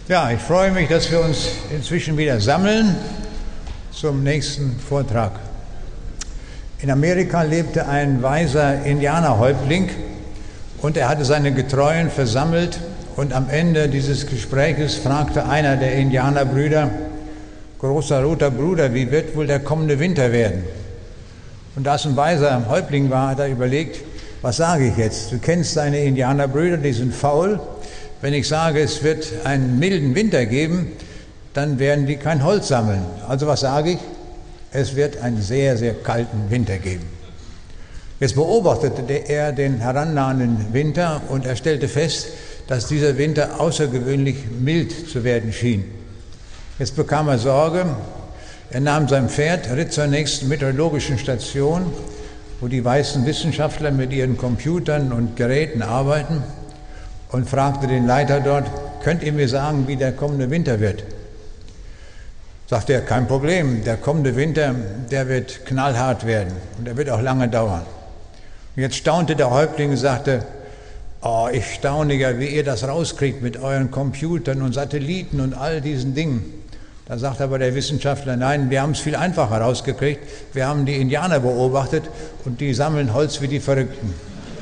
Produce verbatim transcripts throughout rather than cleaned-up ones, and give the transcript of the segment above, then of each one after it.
Ja, ich freue mich, dass wir uns inzwischen wieder sammeln zum nächsten Vortrag. In Amerika lebte ein weiser Indianerhäuptling und er hatte seine Getreuen versammelt und am Ende dieses Gespräches fragte einer der Indianerbrüder: Großer roter Bruder, wie wird wohl der kommende Winter werden? Und da es ein weiser Häuptling war, hat er überlegt, was sage ich jetzt? Du kennst deine Indianerbrüder, die sind faul. Wenn ich sage, es wird einen milden Winter geben, dann werden die kein Holz sammeln. Also was sage ich? Es wird einen sehr, sehr kalten Winter geben. Jetzt beobachtete er den herannahenden Winter und er stellte fest, dass dieser Winter außergewöhnlich mild zu werden schien. Jetzt bekam er Sorge. Er nahm sein Pferd, ritt zur nächsten meteorologischen Station, wo die weißen Wissenschaftler mit ihren Computern und Geräten arbeiten, und fragte den Leiter dort: Könnt ihr mir sagen, wie der kommende Winter wird? Sagte er: Kein Problem, der kommende Winter, der wird knallhart werden und der wird auch lange dauern. Und jetzt staunte der Häuptling und sagte: Oh, ich staune ja, wie ihr das rauskriegt mit euren Computern und Satelliten und all diesen Dingen. Da sagt aber der Wissenschaftler: Nein, wir haben es viel einfacher rausgekriegt. Wir haben die Indianer beobachtet und die sammeln Holz wie die Verrückten.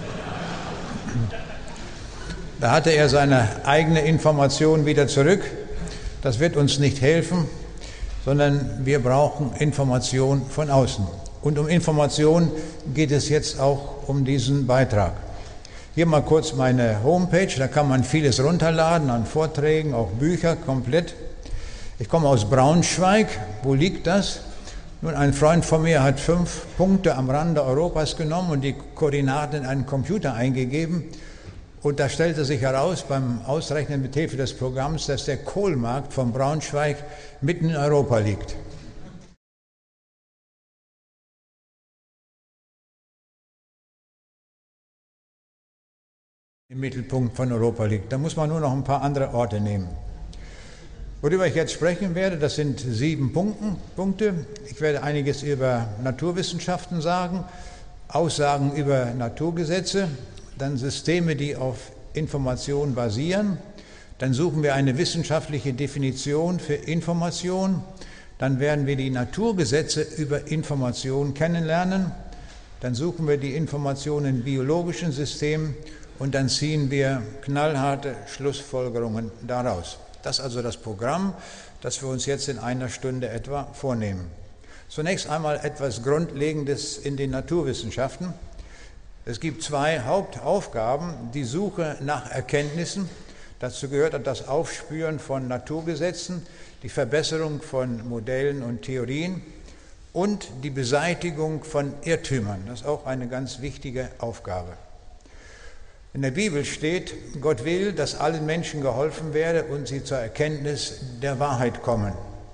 Da hatte er seine eigene Information wieder zurück. Das wird uns nicht helfen, sondern wir brauchen Information von außen. Und um Information geht es jetzt auch um diesen Beitrag. Hier mal kurz meine Homepage, da kann man vieles runterladen an Vorträgen, auch Bücher komplett. Ich komme aus Braunschweig. Wo liegt das? Nun, ein Freund von mir hat fünf Punkte am Rande Europas genommen und die Koordinaten in einen Computer eingegeben. Und da stellte sich heraus beim Ausrechnen mit Hilfe des Programms, dass der Kohlmarkt von Braunschweig mitten in Europa liegt. Im Mittelpunkt von Europa liegt. Da muss man nur noch ein paar andere Orte nehmen. Worüber ich jetzt sprechen werde, das sind sieben Punkte. Ich werde einiges über Naturwissenschaften sagen, Aussagen über Naturgesetze, dann Systeme, die auf Information basieren. Dann suchen wir eine wissenschaftliche Definition für Information. Dann werden wir die Naturgesetze über Information kennenlernen. Dann suchen wir die Information in biologischen Systemen und dann ziehen wir knallharte Schlussfolgerungen daraus. Das ist also das Programm, das wir uns jetzt in einer Stunde etwa vornehmen. Zunächst einmal etwas Grundlegendes in den Naturwissenschaften. Es gibt zwei Hauptaufgaben: die Suche nach Erkenntnissen, dazu gehört das Aufspüren von Naturgesetzen, die Verbesserung von Modellen und Theorien und die Beseitigung von Irrtümern. Das ist auch eine ganz wichtige Aufgabe. In der Bibel steht, Gott will, dass allen Menschen geholfen werde und sie zur Erkenntnis der Wahrheit kommen.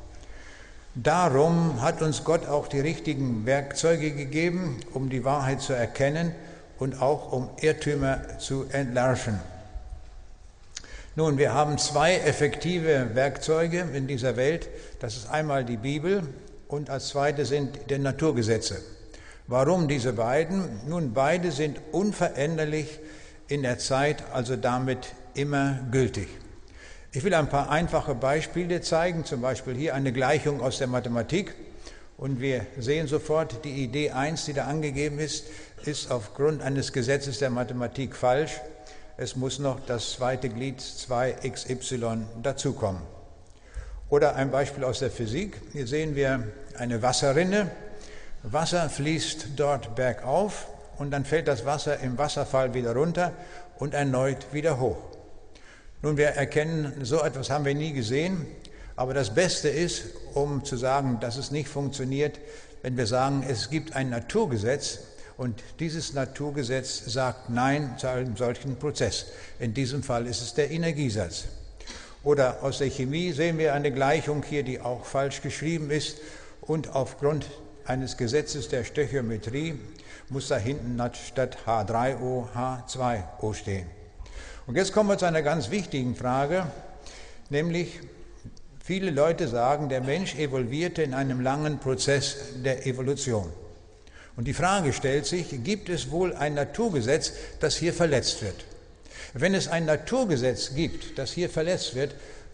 Darum hat uns Gott auch die richtigen Werkzeuge gegeben, um die Wahrheit zu erkennen und auch um Irrtümer zu entlarven. Nun, wir haben zwei effektive Werkzeuge in dieser Welt. Das ist einmal die Bibel und als zweites sind die Naturgesetze. Warum diese beiden? Nun, beide sind unveränderlich in der Zeit, also damit immer gültig. Ich will ein paar einfache Beispiele zeigen, zum Beispiel hier eine Gleichung aus der Mathematik. Und wir sehen sofort, die Idee eins, die da angegeben ist, ist aufgrund eines Gesetzes der Mathematik falsch. Es muss noch das zweite Glied zwei x y dazukommen. Oder ein Beispiel aus der Physik. Hier sehen wir eine Wasserrinne. Wasser fließt dort bergauf und dann fällt das Wasser im Wasserfall wieder runter und erneut wieder hoch. Nun, wir erkennen, so etwas haben wir nie gesehen. Aber das Beste ist, um zu sagen, dass es nicht funktioniert, wenn wir sagen, es gibt ein Naturgesetz und dieses Naturgesetz sagt Nein zu einem solchen Prozess. In diesem Fall ist es der Energiesatz. Oder aus der Chemie sehen wir eine Gleichung hier, die auch falsch geschrieben ist und aufgrund eines Gesetzes der Stöchiometrie muss da hinten statt H drei O H zwei O stehen. Und jetzt kommen wir zu einer ganz wichtigen Frage, nämlich: Viele Leute sagen, der Mensch evolvierte in einem langen Prozess der Evolution. Und die Frage stellt sich, gibt es wohl ein Naturgesetz, das hier verletzt wird? Wenn es ein Naturgesetz gibt, das hier verletzt wird,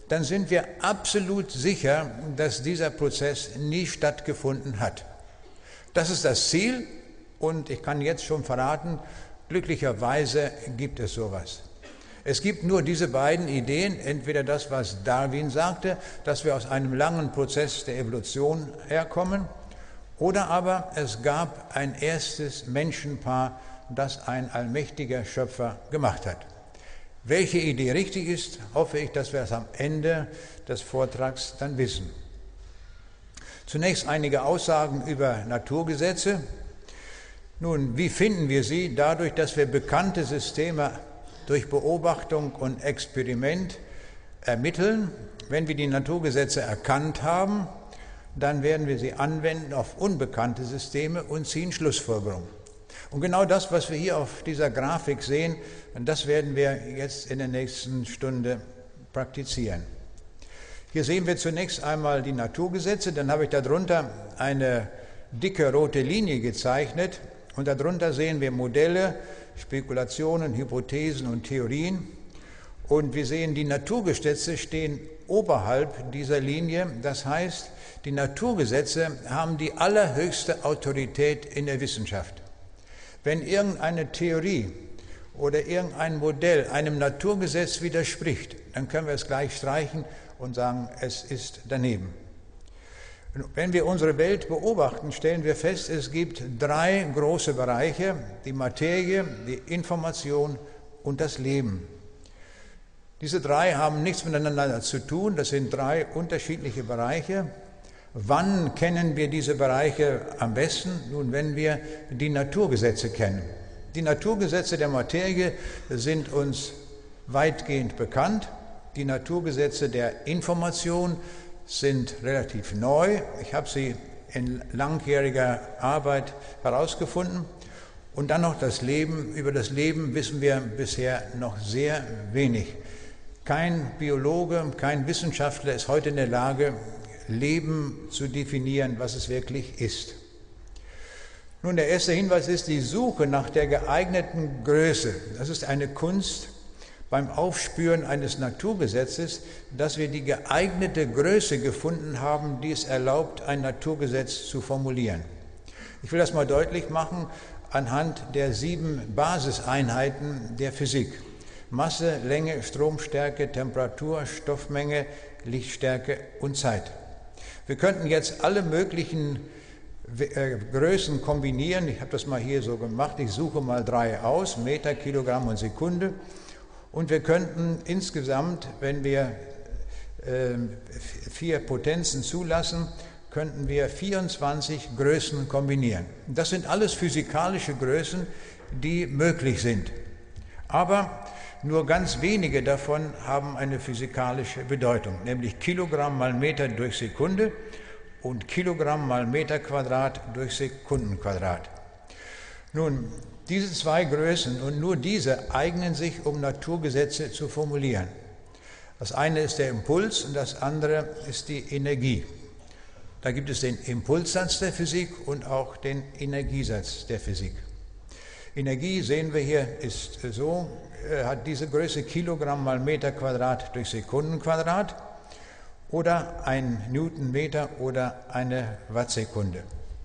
dann sind wir absolut sicher, dass dieser Prozess nie stattgefunden hat. Das ist das Ziel und ich kann jetzt schon verraten, glücklicherweise gibt es sowas. Es gibt nur diese beiden Ideen, entweder das, was Darwin sagte, dass wir aus einem langen Prozess der Evolution herkommen, oder aber es gab ein erstes Menschenpaar, das ein allmächtiger Schöpfer gemacht hat. Welche Idee richtig ist, hoffe ich, dass wir es am Ende des Vortrags dann wissen. Zunächst einige Aussagen über Naturgesetze. Nun, wie finden wir sie? Dadurch, dass wir bekannte Systeme durch Beobachtung und Experiment ermitteln. Wenn wir die Naturgesetze erkannt haben, dann werden wir sie anwenden auf unbekannte Systeme und ziehen Schlussfolgerungen. Und genau das, was wir hier auf dieser Grafik sehen, das werden wir jetzt in der nächsten Stunde praktizieren. Hier sehen wir zunächst einmal die Naturgesetze, dann habe ich darunter eine dicke rote Linie gezeichnet und darunter sehen wir Modelle, Spekulationen, Hypothesen und Theorien. Und wir sehen, die Naturgesetze stehen oberhalb dieser Linie, das heißt, die Naturgesetze haben die allerhöchste Autorität in der Wissenschaft. Wenn irgendeine Theorie oder irgendein Modell einem Naturgesetz widerspricht, dann können wir es gleich streichen und sagen, es ist daneben. Wenn wir unsere Welt beobachten, stellen wir fest, es gibt drei große Bereiche, die Materie, die Information und das Leben. Diese drei haben nichts miteinander zu tun, das sind drei unterschiedliche Bereiche. Wann kennen wir diese Bereiche am besten? Nun, wenn wir die Naturgesetze kennen. Die Naturgesetze der Materie sind uns weitgehend bekannt. Die Naturgesetze der Information sind relativ neu. Ich habe sie in langjähriger Arbeit herausgefunden. Und dann noch das Leben. Über das Leben wissen wir bisher noch sehr wenig. Kein Biologe, kein Wissenschaftler ist heute in der Lage, Leben zu definieren, was es wirklich ist. Nun, der erste Hinweis ist die Suche nach der geeigneten Größe. Das ist eine Kunst beim Aufspüren eines Naturgesetzes, dass wir die geeignete Größe gefunden haben, die es erlaubt, ein Naturgesetz zu formulieren. Ich will das mal deutlich machen anhand der sieben Basiseinheiten der Physik. Masse, Länge, Stromstärke, Temperatur, Stoffmenge, Lichtstärke und Zeit. Wir könnten jetzt alle möglichen äh, Größen kombinieren. Ich habe das mal hier so gemacht. Ich suche mal drei aus, Meter, Kilogramm und Sekunde. Und wir könnten insgesamt, wenn wir äh, vier Potenzen zulassen, könnten wir vierundzwanzig Größen kombinieren. Das sind alles physikalische Größen, die möglich sind. Aber nur ganz wenige davon haben eine physikalische Bedeutung, nämlich Kilogramm mal Meter durch Sekunde und Kilogramm mal Meter Quadrat durch Sekundenquadrat. Nun, diese zwei Größen und nur diese eignen sich, um Naturgesetze zu formulieren. Das eine ist der Impuls und das andere ist die Energie. Da gibt es den Impulssatz der Physik und auch den Energiesatz der Physik. Energie, sehen wir hier, ist so, hat diese Größe Kilogramm mal Meter Quadrat durch Sekundenquadrat oder ein Newtonmeter oder eine Wattsekunde.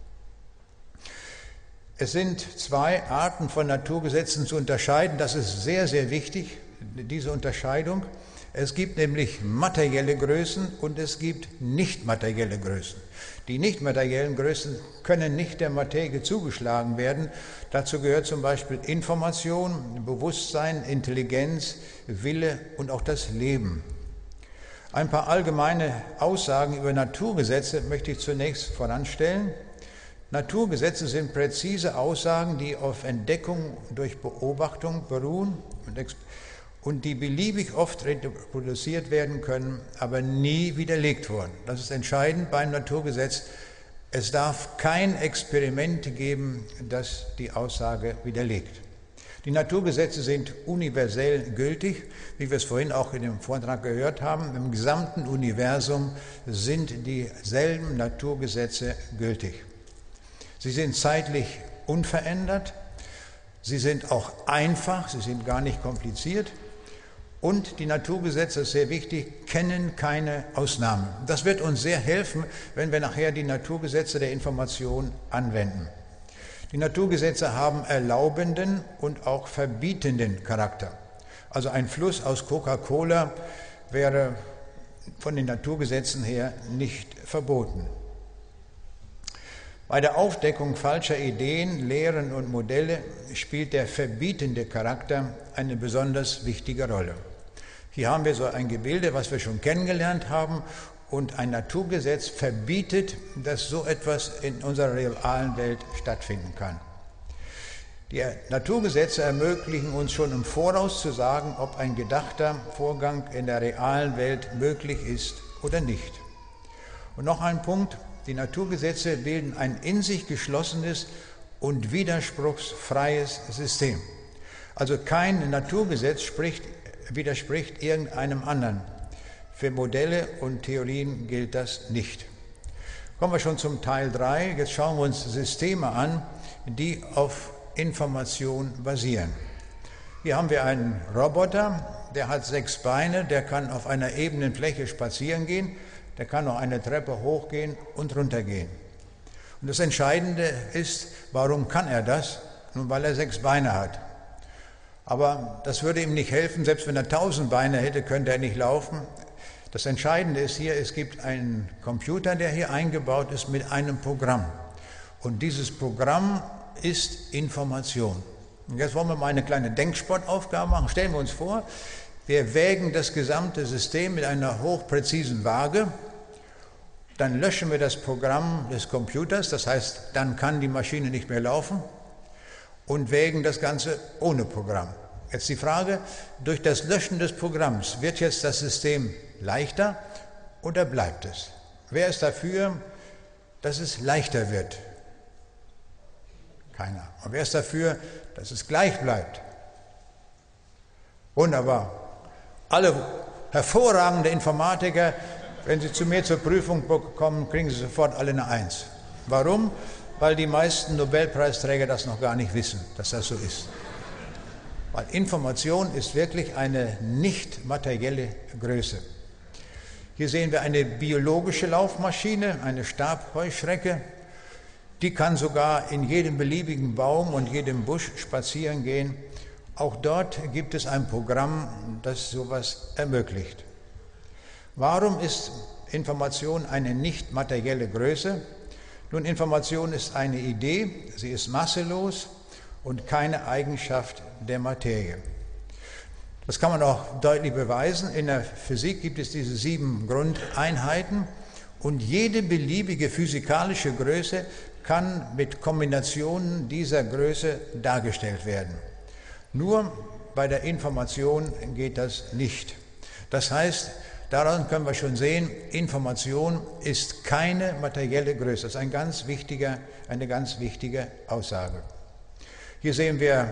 Es sind zwei Arten von Naturgesetzen zu unterscheiden. Das ist sehr, sehr wichtig, diese Unterscheidung. Es gibt nämlich materielle Größen und es gibt nicht materielle Größen. Die nicht materiellen Größen können nicht der Materie zugeschlagen werden. Dazu gehört zum Beispiel Information, Bewusstsein, Intelligenz, Wille und auch das Leben. Ein paar allgemeine Aussagen über Naturgesetze möchte ich zunächst voranstellen. Naturgesetze sind präzise Aussagen, die auf Entdeckung durch Beobachtung beruhen und die beliebig oft reproduziert werden können, aber nie widerlegt wurden. Das ist entscheidend beim Naturgesetz. Es darf kein Experiment geben, das die Aussage widerlegt. Die Naturgesetze sind universell gültig, wie wir es vorhin auch in dem Vortrag gehört haben. Im gesamten Universum sind dieselben Naturgesetze gültig. Sie sind zeitlich unverändert, sie sind auch einfach, sie sind gar nicht kompliziert Und die Naturgesetze, das ist sehr wichtig, kennen keine Ausnahmen. Das wird uns sehr helfen, wenn wir nachher die Naturgesetze der Information anwenden. Die Naturgesetze haben erlaubenden und auch verbietenden Charakter. Also ein Fluss aus Coca-Cola wäre von den Naturgesetzen her nicht verboten. Bei der Aufdeckung falscher Ideen, Lehren und Modelle spielt der verbietende Charakter eine besonders wichtige Rolle. Hier haben wir so ein Gebilde, was wir schon kennengelernt haben, und ein Naturgesetz verbietet, dass so etwas in unserer realen Welt stattfinden kann. Die Naturgesetze ermöglichen uns schon im Voraus zu sagen, ob ein gedachter Vorgang in der realen Welt möglich ist oder nicht. Und noch ein Punkt: Die Naturgesetze bilden ein in sich geschlossenes und widerspruchsfreies System. Also kein Naturgesetz spricht, widerspricht irgendeinem anderen. Für Modelle und Theorien gilt das nicht. Kommen wir schon zum Teil drei. Jetzt schauen wir uns Systeme an, die auf Information basieren. Hier haben wir einen Roboter, der hat sechs Beine, der kann auf einer ebenen Fläche spazieren gehen, der kann noch eine Treppe hochgehen und runtergehen. Und das Entscheidende ist, warum kann er das? Nun, weil er sechs Beine hat. Aber das würde ihm nicht helfen, selbst wenn er tausend Beine hätte, könnte er nicht laufen. Das Entscheidende ist hier, es gibt einen Computer, der hier eingebaut ist mit einem Programm. Und dieses Programm ist Information. Und jetzt wollen wir mal eine kleine Denksportaufgabe machen. Stellen wir uns vor, wir wägen das gesamte System mit einer hochpräzisen Waage. Dann löschen wir das Programm des Computers, das heißt, dann kann die Maschine nicht mehr laufen, und wägen das Ganze ohne Programm. Jetzt die Frage: Durch das Löschen des Programms, wird jetzt das System leichter oder bleibt es? Wer ist dafür, dass es leichter wird? Keiner. Und wer ist dafür, dass es gleich bleibt? Wunderbar. Alle hervorragende Informatiker, wenn sie zu mir zur Prüfung kommen, kriegen sie sofort alle eine Eins. Warum? Weil die meisten Nobelpreisträger das noch gar nicht wissen, dass das so ist. Weil Information ist wirklich eine nicht materielle Größe. Hier sehen wir eine biologische Laufmaschine, eine Stabheuschrecke. Die kann sogar in jedem beliebigen Baum und jedem Busch spazieren gehen. Auch dort gibt es ein Programm, das sowas ermöglicht. Warum ist Information eine nicht materielle Größe? Nun, Information ist eine Idee, sie ist masselos und keine Eigenschaft der Materie. Das kann man auch deutlich beweisen. In der Physik gibt es diese sieben Grundeinheiten und jede beliebige physikalische Größe kann mit Kombinationen dieser Größe dargestellt werden. Nur bei der Information geht das nicht. Das heißt, daran können wir schon sehen, Information ist keine materielle Größe. Das ist ein ganz wichtiger, eine ganz wichtige Aussage. Hier sehen wir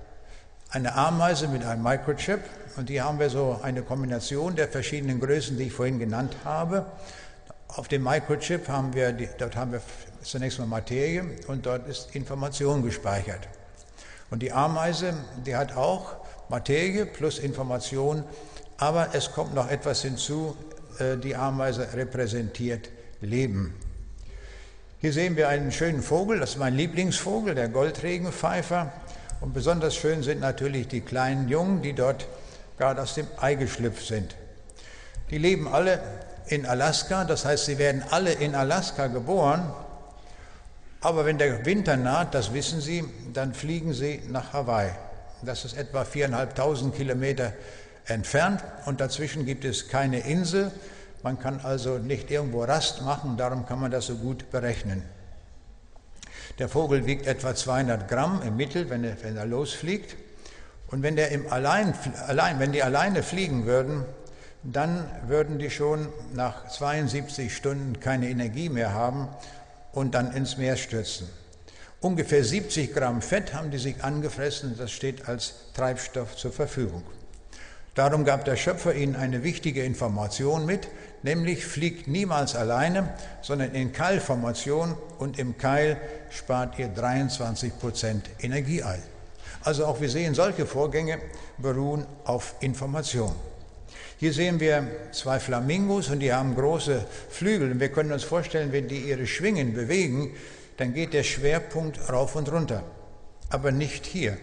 eine Ameise mit einem Microchip, und hier haben wir so eine Kombination der verschiedenen Größen, die ich vorhin genannt habe. Auf dem Microchip haben wir, dort haben wir zunächst mal Materie und dort ist Information gespeichert. Und die Ameise, die hat auch Materie plus Information, aber es kommt noch etwas hinzu, die Ameise repräsentiert Leben. Hier sehen wir einen schönen Vogel, das ist mein Lieblingsvogel, der Goldregenpfeifer. Und besonders schön sind natürlich die kleinen Jungen, die dort gerade aus dem Ei geschlüpft sind. Die leben alle in Alaska, das heißt, sie werden alle in Alaska geboren, aber wenn der Winter naht, das wissen sie, dann fliegen sie nach Hawaii. Das ist etwa viertausendfünfhundert Kilometer entfernt und dazwischen gibt es keine Insel. Man kann also nicht irgendwo Rast machen, darum kann man das so gut berechnen. Der Vogel wiegt etwa zweihundert Gramm im Mittel, wenn er, wenn er losfliegt. Und wenn, der im allein, allein, wenn die alleine fliegen würden, dann würden die schon nach zweiundsiebzig Stunden keine Energie mehr haben und dann ins Meer stürzen. Ungefähr siebzig Gramm Fett haben die sich angefressen, das steht als Treibstoff zur Verfügung. Darum gab der Schöpfer ihnen eine wichtige Information mit, nämlich fliegt niemals alleine, sondern in Keilformation, und im Keil spart ihr dreiundzwanzig Prozent Energie ein. Also auch wir sehen, solche Vorgänge beruhen auf Information. Hier sehen wir zwei Flamingos und die haben große Flügel. Und wir können uns vorstellen, wenn die ihre Schwingen bewegen, dann geht der Schwerpunkt rauf und runter. Aber nicht hier.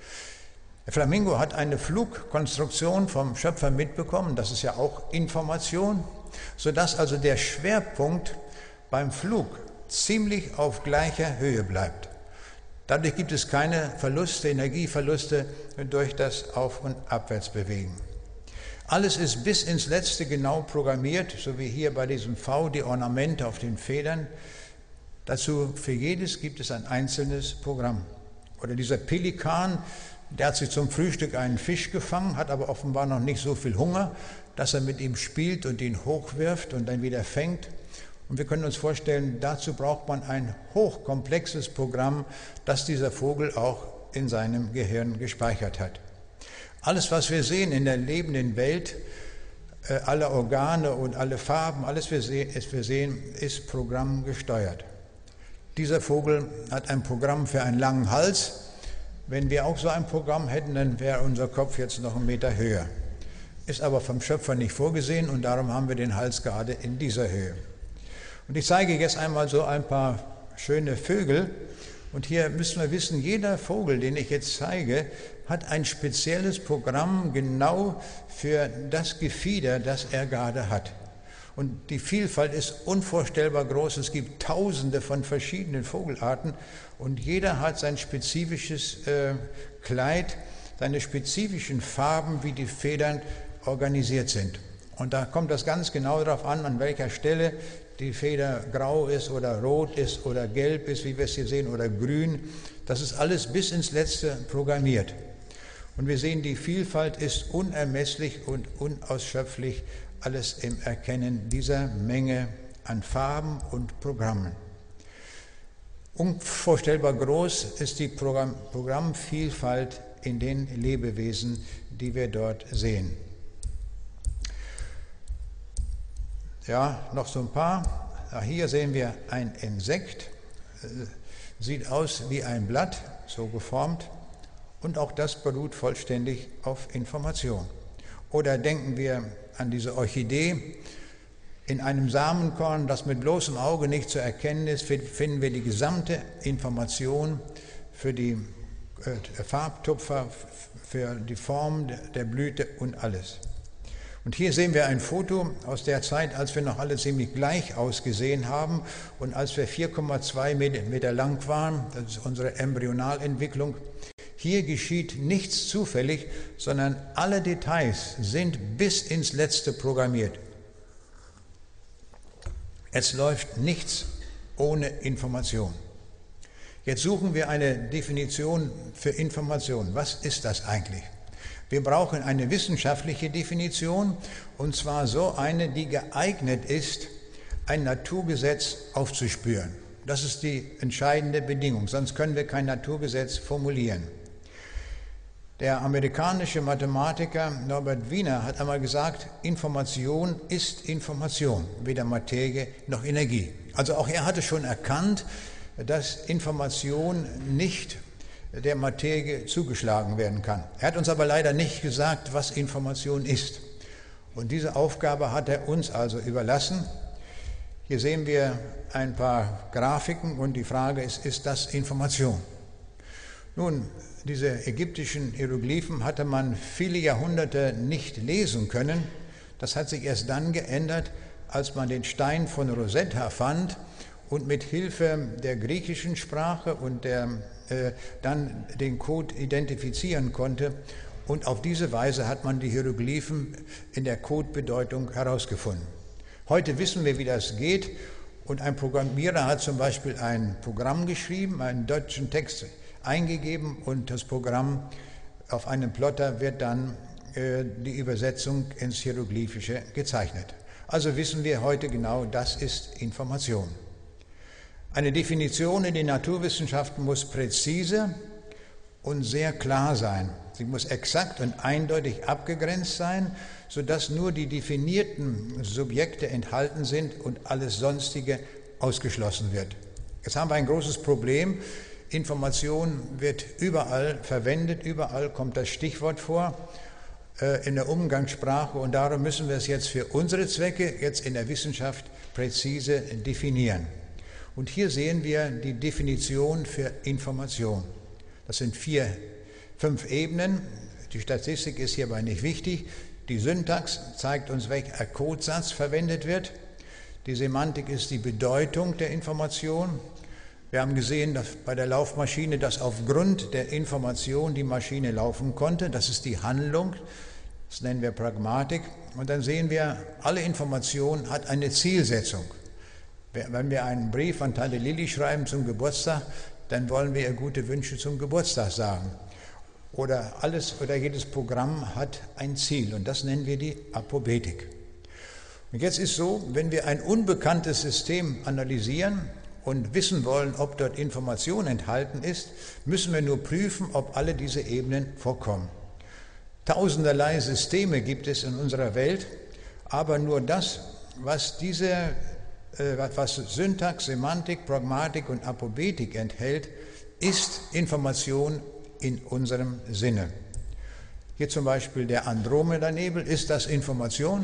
Der Flamingo hat eine Flugkonstruktion vom Schöpfer mitbekommen, das ist ja auch Information, sodass also der Schwerpunkt beim Flug ziemlich auf gleicher Höhe bleibt. Dadurch gibt es keine Verluste, Energieverluste durch das Auf- und Abwärtsbewegen. Alles ist bis ins Letzte genau programmiert, so wie hier bei diesem V die Ornamente auf den Federn. Dazu für jedes gibt es ein einzelnes Programm. Oder dieser Pelikan, der hat sich zum Frühstück einen Fisch gefangen, hat aber offenbar noch nicht so viel Hunger, dass er mit ihm spielt und ihn hochwirft und dann wieder fängt. Und wir können uns vorstellen, dazu braucht man ein hochkomplexes Programm, das dieser Vogel auch in seinem Gehirn gespeichert hat. Alles, was wir sehen in der lebenden Welt, alle Organe und alle Farben, alles, was wir sehen, ist programmgesteuert. Dieser Vogel hat ein Programm für einen langen Hals. Wenn wir auch so ein Programm hätten, dann wäre unser Kopf jetzt noch einen Meter höher. Ist aber vom Schöpfer nicht vorgesehen und darum haben wir den Hals gerade in dieser Höhe. Und ich zeige jetzt einmal so ein paar schöne Vögel. Und hier müssen wir wissen, jeder Vogel, den ich jetzt zeige, hat ein spezielles Programm genau für das Gefieder, das er gerade hat. Und die Vielfalt ist unvorstellbar groß. Es gibt Tausende von verschiedenen Vogelarten und jeder hat sein spezifisches äh, Kleid, seine spezifischen Farben, wie die Federn organisiert sind. Und da kommt das ganz genau darauf an, an welcher Stelle die Feder grau ist oder rot ist oder gelb ist, wie wir es hier sehen, oder grün. Das ist alles bis ins Letzte programmiert. Und wir sehen, die Vielfalt ist unermesslich und unausschöpflich, alles im Erkennen dieser Menge an Farben und Programmen. Unvorstellbar groß ist die Programm- Programmvielfalt in den Lebewesen, die wir dort sehen. Ja, noch so ein paar. Hier sehen wir ein Insekt, sieht aus wie ein Blatt, so geformt. Und auch das beruht vollständig auf Information. Oder denken wir an diese Orchidee. In einem Samenkorn, das mit bloßem Auge nicht zu erkennen ist, finden wir die gesamte Information für die äh, Farbtupfer, für die Form der Blüte und alles. Und hier sehen wir ein Foto aus der Zeit, als wir noch alle ziemlich gleich ausgesehen haben und als wir vier Komma zwei Meter lang waren. Das ist unsere Embryonalentwicklung. Hier geschieht nichts zufällig, sondern alle Details sind bis ins Letzte programmiert. Es läuft nichts ohne Information. Jetzt suchen wir eine Definition für Information. Was ist das eigentlich? Wir brauchen eine wissenschaftliche Definition, und zwar so eine, die geeignet ist, ein Naturgesetz aufzuspüren. Das ist die entscheidende Bedingung, sonst können wir kein Naturgesetz formulieren. Der amerikanische Mathematiker Norbert Wiener hat einmal gesagt, Information ist Information, weder Materie noch Energie. Also auch er hatte schon erkannt, dass Information nicht der Materie zugeschlagen werden kann. Er hat uns aber leider nicht gesagt, was Information ist. Und diese Aufgabe hat er uns also überlassen. Hier sehen wir ein paar Grafiken und die Frage ist, ist das Information? Nun, diese ägyptischen Hieroglyphen hatte man viele Jahrhunderte nicht lesen können. Das hat sich erst dann geändert, als man den Stein von Rosetta fand und mit Hilfe der griechischen Sprache und der, äh, dann den Code identifizieren konnte. Und auf diese Weise hat man die Hieroglyphen in der Codebedeutung herausgefunden. Heute wissen wir, wie das geht. Und ein Programmierer hat zum Beispiel ein Programm geschrieben, einen deutschen Text eingegeben und das Programm auf einem Plotter wird dann äh, die Übersetzung ins Hieroglyphische gezeichnet. Also wissen wir heute genau, das ist Information. Eine Definition in den Naturwissenschaften muss präzise und sehr klar sein. Sie muss exakt und eindeutig abgegrenzt sein, sodass nur die definierten Subjekte enthalten sind und alles Sonstige ausgeschlossen wird. Jetzt haben wir ein großes Problem. Information wird überall verwendet, überall kommt das Stichwort vor äh, in der Umgangssprache und darum müssen wir es jetzt für unsere Zwecke jetzt in der Wissenschaft präzise definieren. Und hier sehen wir die Definition für Information. Das sind vier, fünf Ebenen. Die Statistik ist hierbei nicht wichtig. Die Syntax zeigt uns, welcher Codesatz verwendet wird. Die Semantik ist die Bedeutung der Information. Wir haben gesehen, dass bei der Laufmaschine, dass aufgrund der Information die Maschine laufen konnte. Das ist die Handlung, das nennen wir Pragmatik. Und dann sehen wir, alle Information hat eine Zielsetzung. Wenn wir einen Brief an Tante Lilly schreiben zum Geburtstag, dann wollen wir ihr gute Wünsche zum Geburtstag sagen. Oder alles oder jedes Programm hat ein Ziel und das nennen wir die Apobetik. Und jetzt ist so, wenn wir ein unbekanntes System analysieren und wissen wollen, ob dort Information enthalten ist, müssen wir nur prüfen, ob alle diese Ebenen vorkommen. Tausenderlei Systeme gibt es in unserer Welt, aber nur das, was diese, äh, was Syntax, Semantik, Pragmatik und Apobetik enthält, ist Information in unserem Sinne. Hier zum Beispiel der Andromeda-Nebel, ist das Information?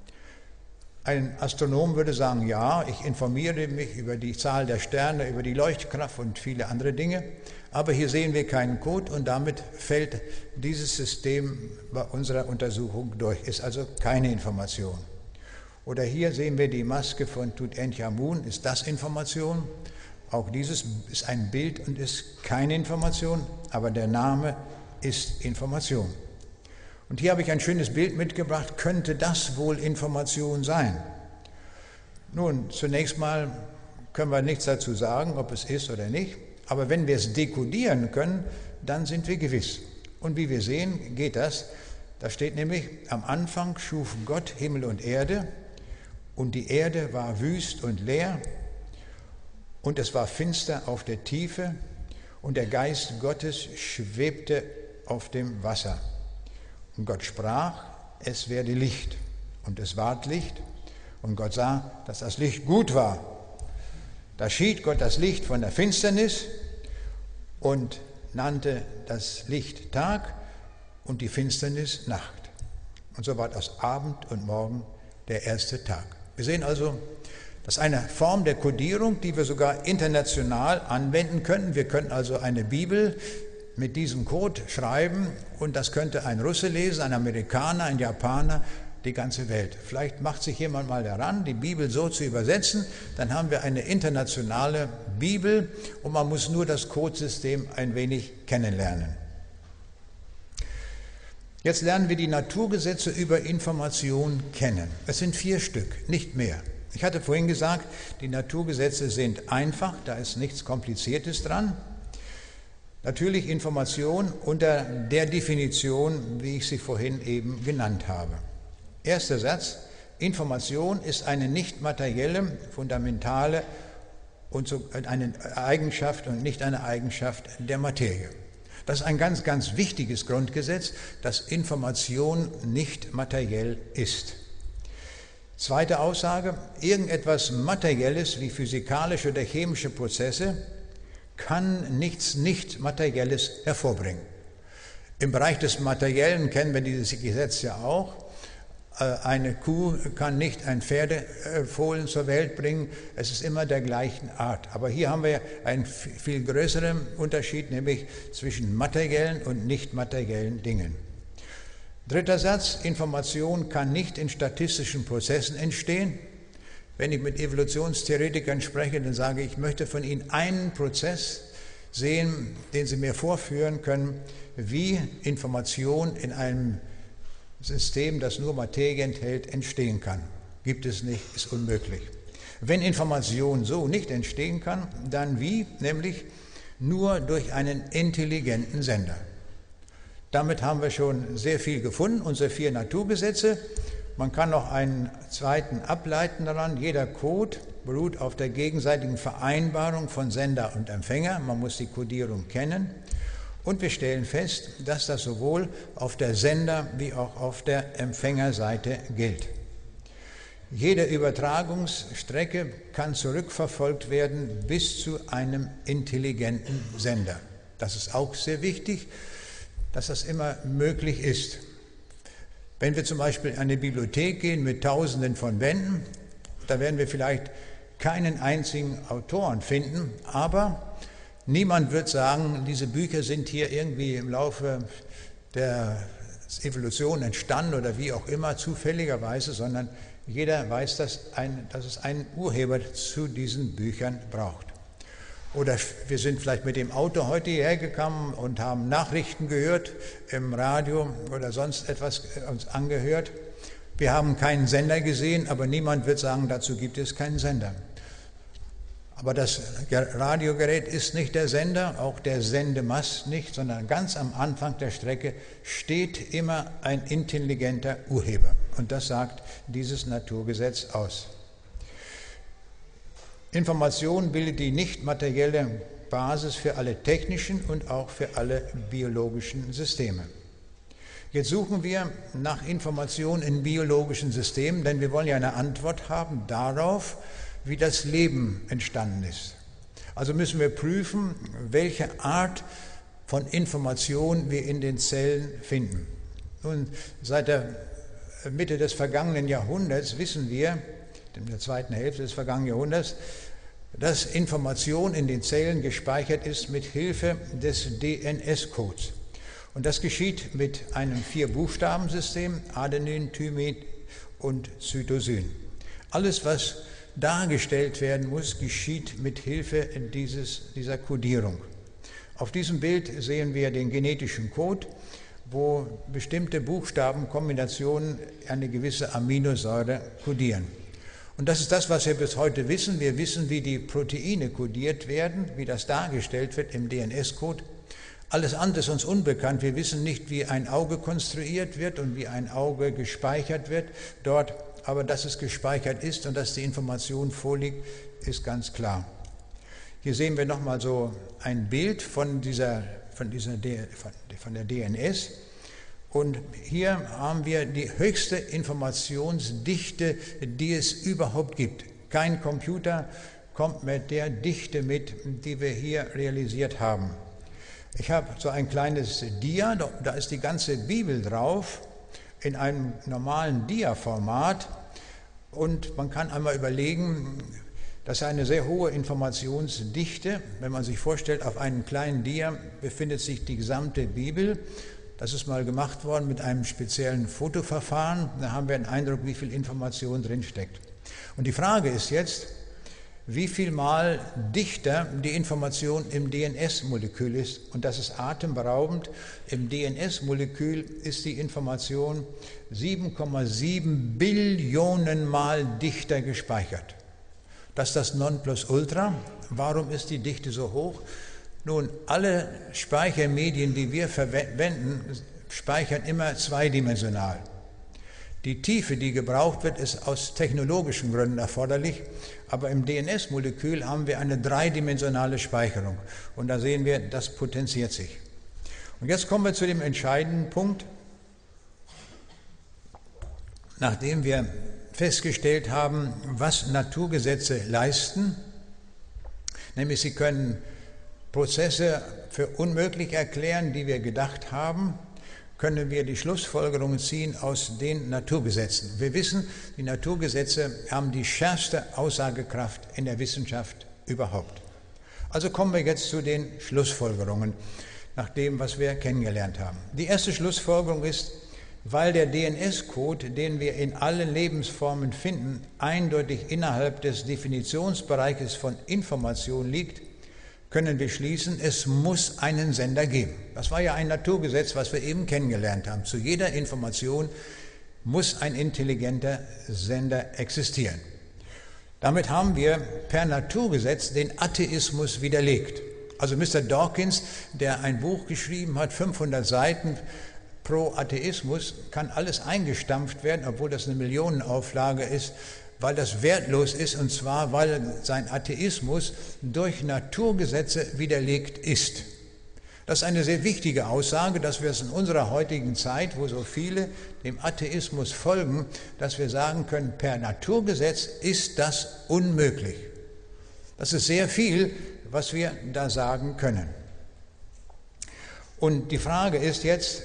Ein Astronom würde sagen, ja, ich informiere mich über die Zahl der Sterne, über die Leuchtkraft und viele andere Dinge, aber hier sehen wir keinen Code und damit fällt dieses System bei unserer Untersuchung durch, ist also keine Information. Oder hier sehen wir die Maske von Tutanchamun, ist das Information? Auch dieses ist ein Bild und ist keine Information, aber der Name ist Information. Und hier habe ich ein schönes Bild mitgebracht, könnte das wohl Information sein? Nun, zunächst mal können wir nichts dazu sagen, ob es ist oder nicht, aber wenn wir es dekodieren können, dann sind wir gewiss. Und wie wir sehen, geht das. Da steht nämlich, am Anfang schuf Gott Himmel und Erde und die Erde war wüst und leer und es war finster auf der Tiefe und der Geist Gottes schwebte auf dem Wasser. Und Gott sprach, es werde Licht. Und es ward Licht. Und Gott sah, dass das Licht gut war. Da schied Gott das Licht von der Finsternis und nannte das Licht Tag und die Finsternis Nacht. Und so ward aus Abend und Morgen der erste Tag. Wir sehen also, das ist eine Form der Kodierung, die wir sogar international anwenden können. Wir könnten also eine Bibel mit diesem Code schreiben und das könnte ein Russe lesen, ein Amerikaner, ein Japaner, die ganze Welt. Vielleicht macht sich jemand mal daran, die Bibel so zu übersetzen, dann haben wir eine internationale Bibel und man muss nur das Codesystem ein wenig kennenlernen. Jetzt lernen wir die Naturgesetze über Information kennen. Es sind vier Stück, nicht mehr. Ich hatte vorhin gesagt, die Naturgesetze sind einfach, da ist nichts Kompliziertes dran. Natürlich Information unter der Definition, wie ich sie vorhin eben genannt habe. Erster Satz, Information ist eine nicht materielle, fundamentale und so eine Eigenschaft und nicht eine Eigenschaft der Materie. Das ist ein ganz, ganz wichtiges Grundgesetz, dass Information nicht materiell ist. Zweite Aussage, irgendetwas Materielles wie physikalische oder chemische Prozesse kann nichts Nicht-Materielles hervorbringen. Im Bereich des Materiellen kennen wir dieses Gesetz ja auch. Eine Kuh kann nicht ein Pferdefohlen zur Welt bringen, es ist immer der gleichen Art. Aber hier haben wir einen viel größeren Unterschied, nämlich zwischen materiellen und nicht materiellen Dingen. Dritter Satz, Information kann nicht in statistischen Prozessen entstehen. Wenn ich mit Evolutionstheoretikern spreche, dann sage ich, ich möchte von ihnen einen Prozess sehen, den sie mir vorführen können, wie Information in einem System, das nur Materie enthält, entstehen kann. Gibt es nicht, ist unmöglich. Wenn Information so nicht entstehen kann, dann wie? Nämlich nur durch einen intelligenten Sender. Damit haben wir schon sehr viel gefunden, unsere vier Naturgesetze. Man kann noch einen zweiten ableiten daran. Jeder Code beruht auf der gegenseitigen Vereinbarung von Sender und Empfänger. Man muss die Codierung kennen. Und wir stellen fest, dass das sowohl auf der Sender- wie auch auf der Empfängerseite gilt. Jede Übertragungsstrecke kann zurückverfolgt werden bis zu einem intelligenten Sender. Das ist auch sehr wichtig, dass das immer möglich ist. Wenn wir zum Beispiel in eine Bibliothek gehen mit Tausenden von Bänden, da werden wir vielleicht keinen einzigen Autoren finden, aber niemand wird sagen, diese Bücher sind hier irgendwie im Laufe der Evolution entstanden oder wie auch immer, zufälligerweise, sondern jeder weiß, dass, ein, dass es einen Urheber zu diesen Büchern braucht. Oder wir sind vielleicht mit dem Auto heute hierher gekommen und haben Nachrichten gehört im Radio oder sonst etwas uns angehört. Wir haben keinen Sender gesehen, aber niemand wird sagen, dazu gibt es keinen Sender. Aber das Radiogerät ist nicht der Sender, auch der Sendemast nicht, sondern ganz am Anfang der Strecke steht immer ein intelligenter Urheber. Und das sagt dieses Naturgesetz aus. Information bildet die nicht materielle Basis für alle technischen und auch für alle biologischen Systeme. Jetzt suchen wir nach Informationen in biologischen Systemen, denn wir wollen ja eine Antwort haben darauf, wie das Leben entstanden ist. Also müssen wir prüfen, welche Art von Information wir in den Zellen finden. Nun, seit der Mitte des vergangenen Jahrhunderts wissen wir, in der zweiten Hälfte des vergangenen Jahrhunderts, dass Information in den Zellen gespeichert ist mit Hilfe des D N S-Codes. Und das geschieht mit einem Vier-Buchstaben-System, Adenin, Thymin und Cytosin. Alles, was dargestellt werden muss, geschieht mit Hilfe dieses, dieser Kodierung. Auf diesem Bild sehen wir den genetischen Code, wo bestimmte Buchstabenkombinationen eine gewisse Aminosäure kodieren. Und das ist das, was wir bis heute wissen. Wir wissen, wie die Proteine kodiert werden, wie das dargestellt wird im D N S-Code. Alles andere ist uns unbekannt. Wir wissen nicht, wie ein Auge konstruiert wird und wie ein Auge gespeichert wird dort. Aber dass es gespeichert ist und dass die Information vorliegt, ist ganz klar. Hier sehen wir nochmal so ein Bild von, dieser, von, dieser von der D N S. Und hier haben wir die höchste Informationsdichte, die es überhaupt gibt. Kein Computer kommt mit der Dichte mit, die wir hier realisiert haben. Ich habe so ein kleines Dia, da ist die ganze Bibel drauf, in einem normalen Dia-Format. Und man kann einmal überlegen, das ist eine sehr hohe Informationsdichte. Wenn man sich vorstellt, auf einem kleinen Dia befindet sich die gesamte Bibel. Das ist mal gemacht worden mit einem speziellen Fotoverfahren. Da haben wir einen Eindruck, wie viel Information drinsteckt. Und die Frage ist jetzt, wie viel mal dichter die Information im D N S-Molekül ist. Und das ist atemberaubend. Im D N S-Molekül ist die Information sieben Komma sieben Billionen Mal dichter gespeichert. Das ist das Nonplusultra. Warum ist die Dichte so hoch? Nun, alle Speichermedien, die wir verwenden, speichern immer zweidimensional. Die Tiefe, die gebraucht wird, ist aus technologischen Gründen erforderlich, aber im D N S-Molekül haben wir eine dreidimensionale Speicherung und da sehen wir, das potenziert sich. Und jetzt kommen wir zu dem entscheidenden Punkt. Nachdem wir festgestellt haben, was Naturgesetze leisten, nämlich sie können Prozesse für unmöglich erklären, die wir gedacht haben, können wir die Schlussfolgerungen ziehen aus den Naturgesetzen. Wir wissen, die Naturgesetze haben die schärfste Aussagekraft in der Wissenschaft überhaupt. Also kommen wir jetzt zu den Schlussfolgerungen, nach dem, was wir kennengelernt haben. Die erste Schlussfolgerung ist, weil der D N S-Code, den wir in allen Lebensformen finden, eindeutig innerhalb des Definitionsbereiches von Information liegt, können wir schließen, es muss einen Sender geben. Das war ja ein Naturgesetz, was wir eben kennengelernt haben. Zu jeder Information muss ein intelligenter Sender existieren. Damit haben wir per Naturgesetz den Atheismus widerlegt. Also Mister Dawkins, der ein Buch geschrieben hat, fünfhundert Seiten pro Atheismus, kann alles eingestampft werden, obwohl das eine Millionenauflage ist, weil das wertlos ist, und zwar, weil sein Atheismus durch Naturgesetze widerlegt ist. Das ist eine sehr wichtige Aussage, dass wir es in unserer heutigen Zeit, wo so viele dem Atheismus folgen, dass wir sagen können, per Naturgesetz ist das unmöglich. Das ist sehr viel, was wir da sagen können. Und die Frage ist jetzt,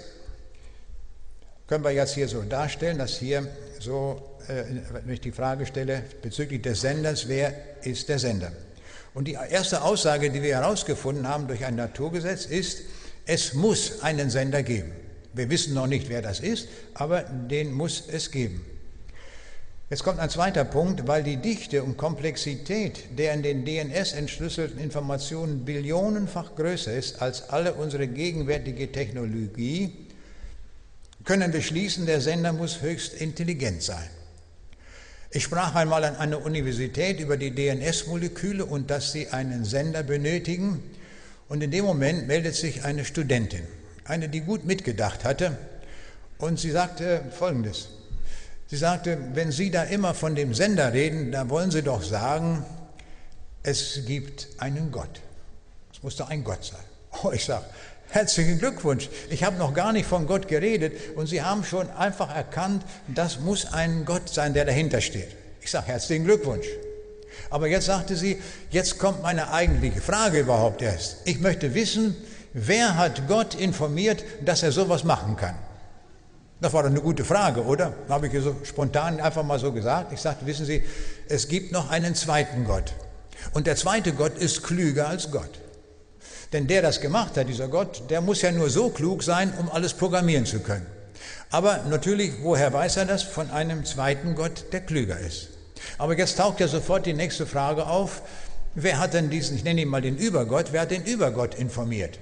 können wir jetzt hier so darstellen, dass hier so, äh, wenn ich die Frage stelle bezüglich des Senders, wer ist der Sender? Und die erste Aussage, die wir herausgefunden haben durch ein Naturgesetz, ist, es muss einen Sender geben. Wir wissen noch nicht, wer das ist, aber den muss es geben. Jetzt kommt ein zweiter Punkt, weil die Dichte und Komplexität der in den D N S entschlüsselten Informationen billionenfach größer ist als alle unsere gegenwärtige Technologie, können wir schließen, der Sender muss höchst intelligent sein. Ich sprach einmal an einer Universität über die D N S-Moleküle und dass sie einen Sender benötigen. Und in dem Moment meldet sich eine Studentin, eine, die gut mitgedacht hatte. Und sie sagte Folgendes. Sie sagte, wenn Sie da immer von dem Sender reden, da wollen Sie doch sagen, es gibt einen Gott. Es muss doch ein Gott sein. Oh, ich sage, herzlichen Glückwunsch. Ich habe noch gar nicht von Gott geredet und Sie haben schon einfach erkannt, das muss ein Gott sein, der dahinter steht. Ich sage, herzlichen Glückwunsch. Aber jetzt sagte sie, jetzt kommt meine eigentliche Frage überhaupt erst. Ich möchte wissen, wer hat Gott informiert, dass er sowas machen kann? Das war doch eine gute Frage, oder? Da habe ich so spontan einfach mal so gesagt. Ich sagte, wissen Sie, es gibt noch einen zweiten Gott. Und der zweite Gott ist klüger als Gott. Denn der das gemacht hat, dieser Gott, der muss ja nur so klug sein, um alles programmieren zu können. Aber natürlich, woher weiß er das? Von einem zweiten Gott, der klüger ist. Aber jetzt taucht ja sofort die nächste Frage auf. Wer hat denn diesen, ich nenne ihn mal den Übergott, wer hat den Übergott informiert?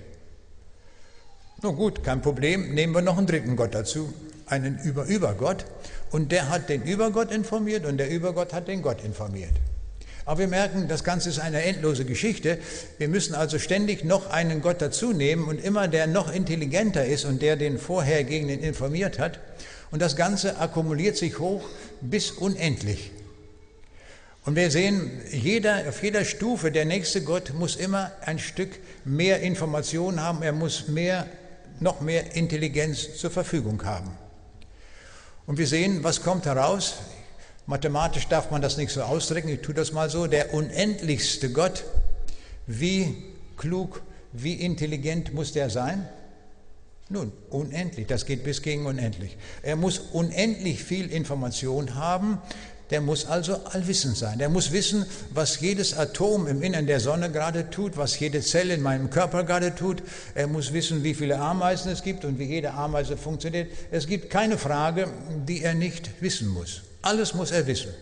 Nun gut, kein Problem, nehmen wir noch einen dritten Gott dazu, einen Über-Übergott. Und der hat den Übergott informiert und der Übergott hat den Gott informiert. Aber wir merken, das Ganze ist eine endlose Geschichte. Wir müssen also ständig noch einen Gott dazu nehmen und immer der noch intelligenter ist und der den Vorhergehenden informiert hat. Und das Ganze akkumuliert sich hoch bis unendlich. Und wir sehen, jeder, auf jeder Stufe, der nächste Gott muss immer ein Stück mehr Information haben, er muss mehr, noch mehr Intelligenz zur Verfügung haben. Und wir sehen, was kommt heraus? Mathematisch darf man das nicht so ausdrücken, ich tue das mal so, der unendlichste Gott, wie klug, wie intelligent muss der sein? Nun, unendlich, das geht bis gegen unendlich. Er muss unendlich viel Information haben, der muss also allwissend sein. Der muss wissen, was jedes Atom im Innern der Sonne gerade tut, was jede Zelle in meinem Körper gerade tut. Er muss wissen, wie viele Ameisen es gibt und wie jede Ameise funktioniert. Es gibt keine Frage, die er nicht wissen muss. Alles muss er wissen.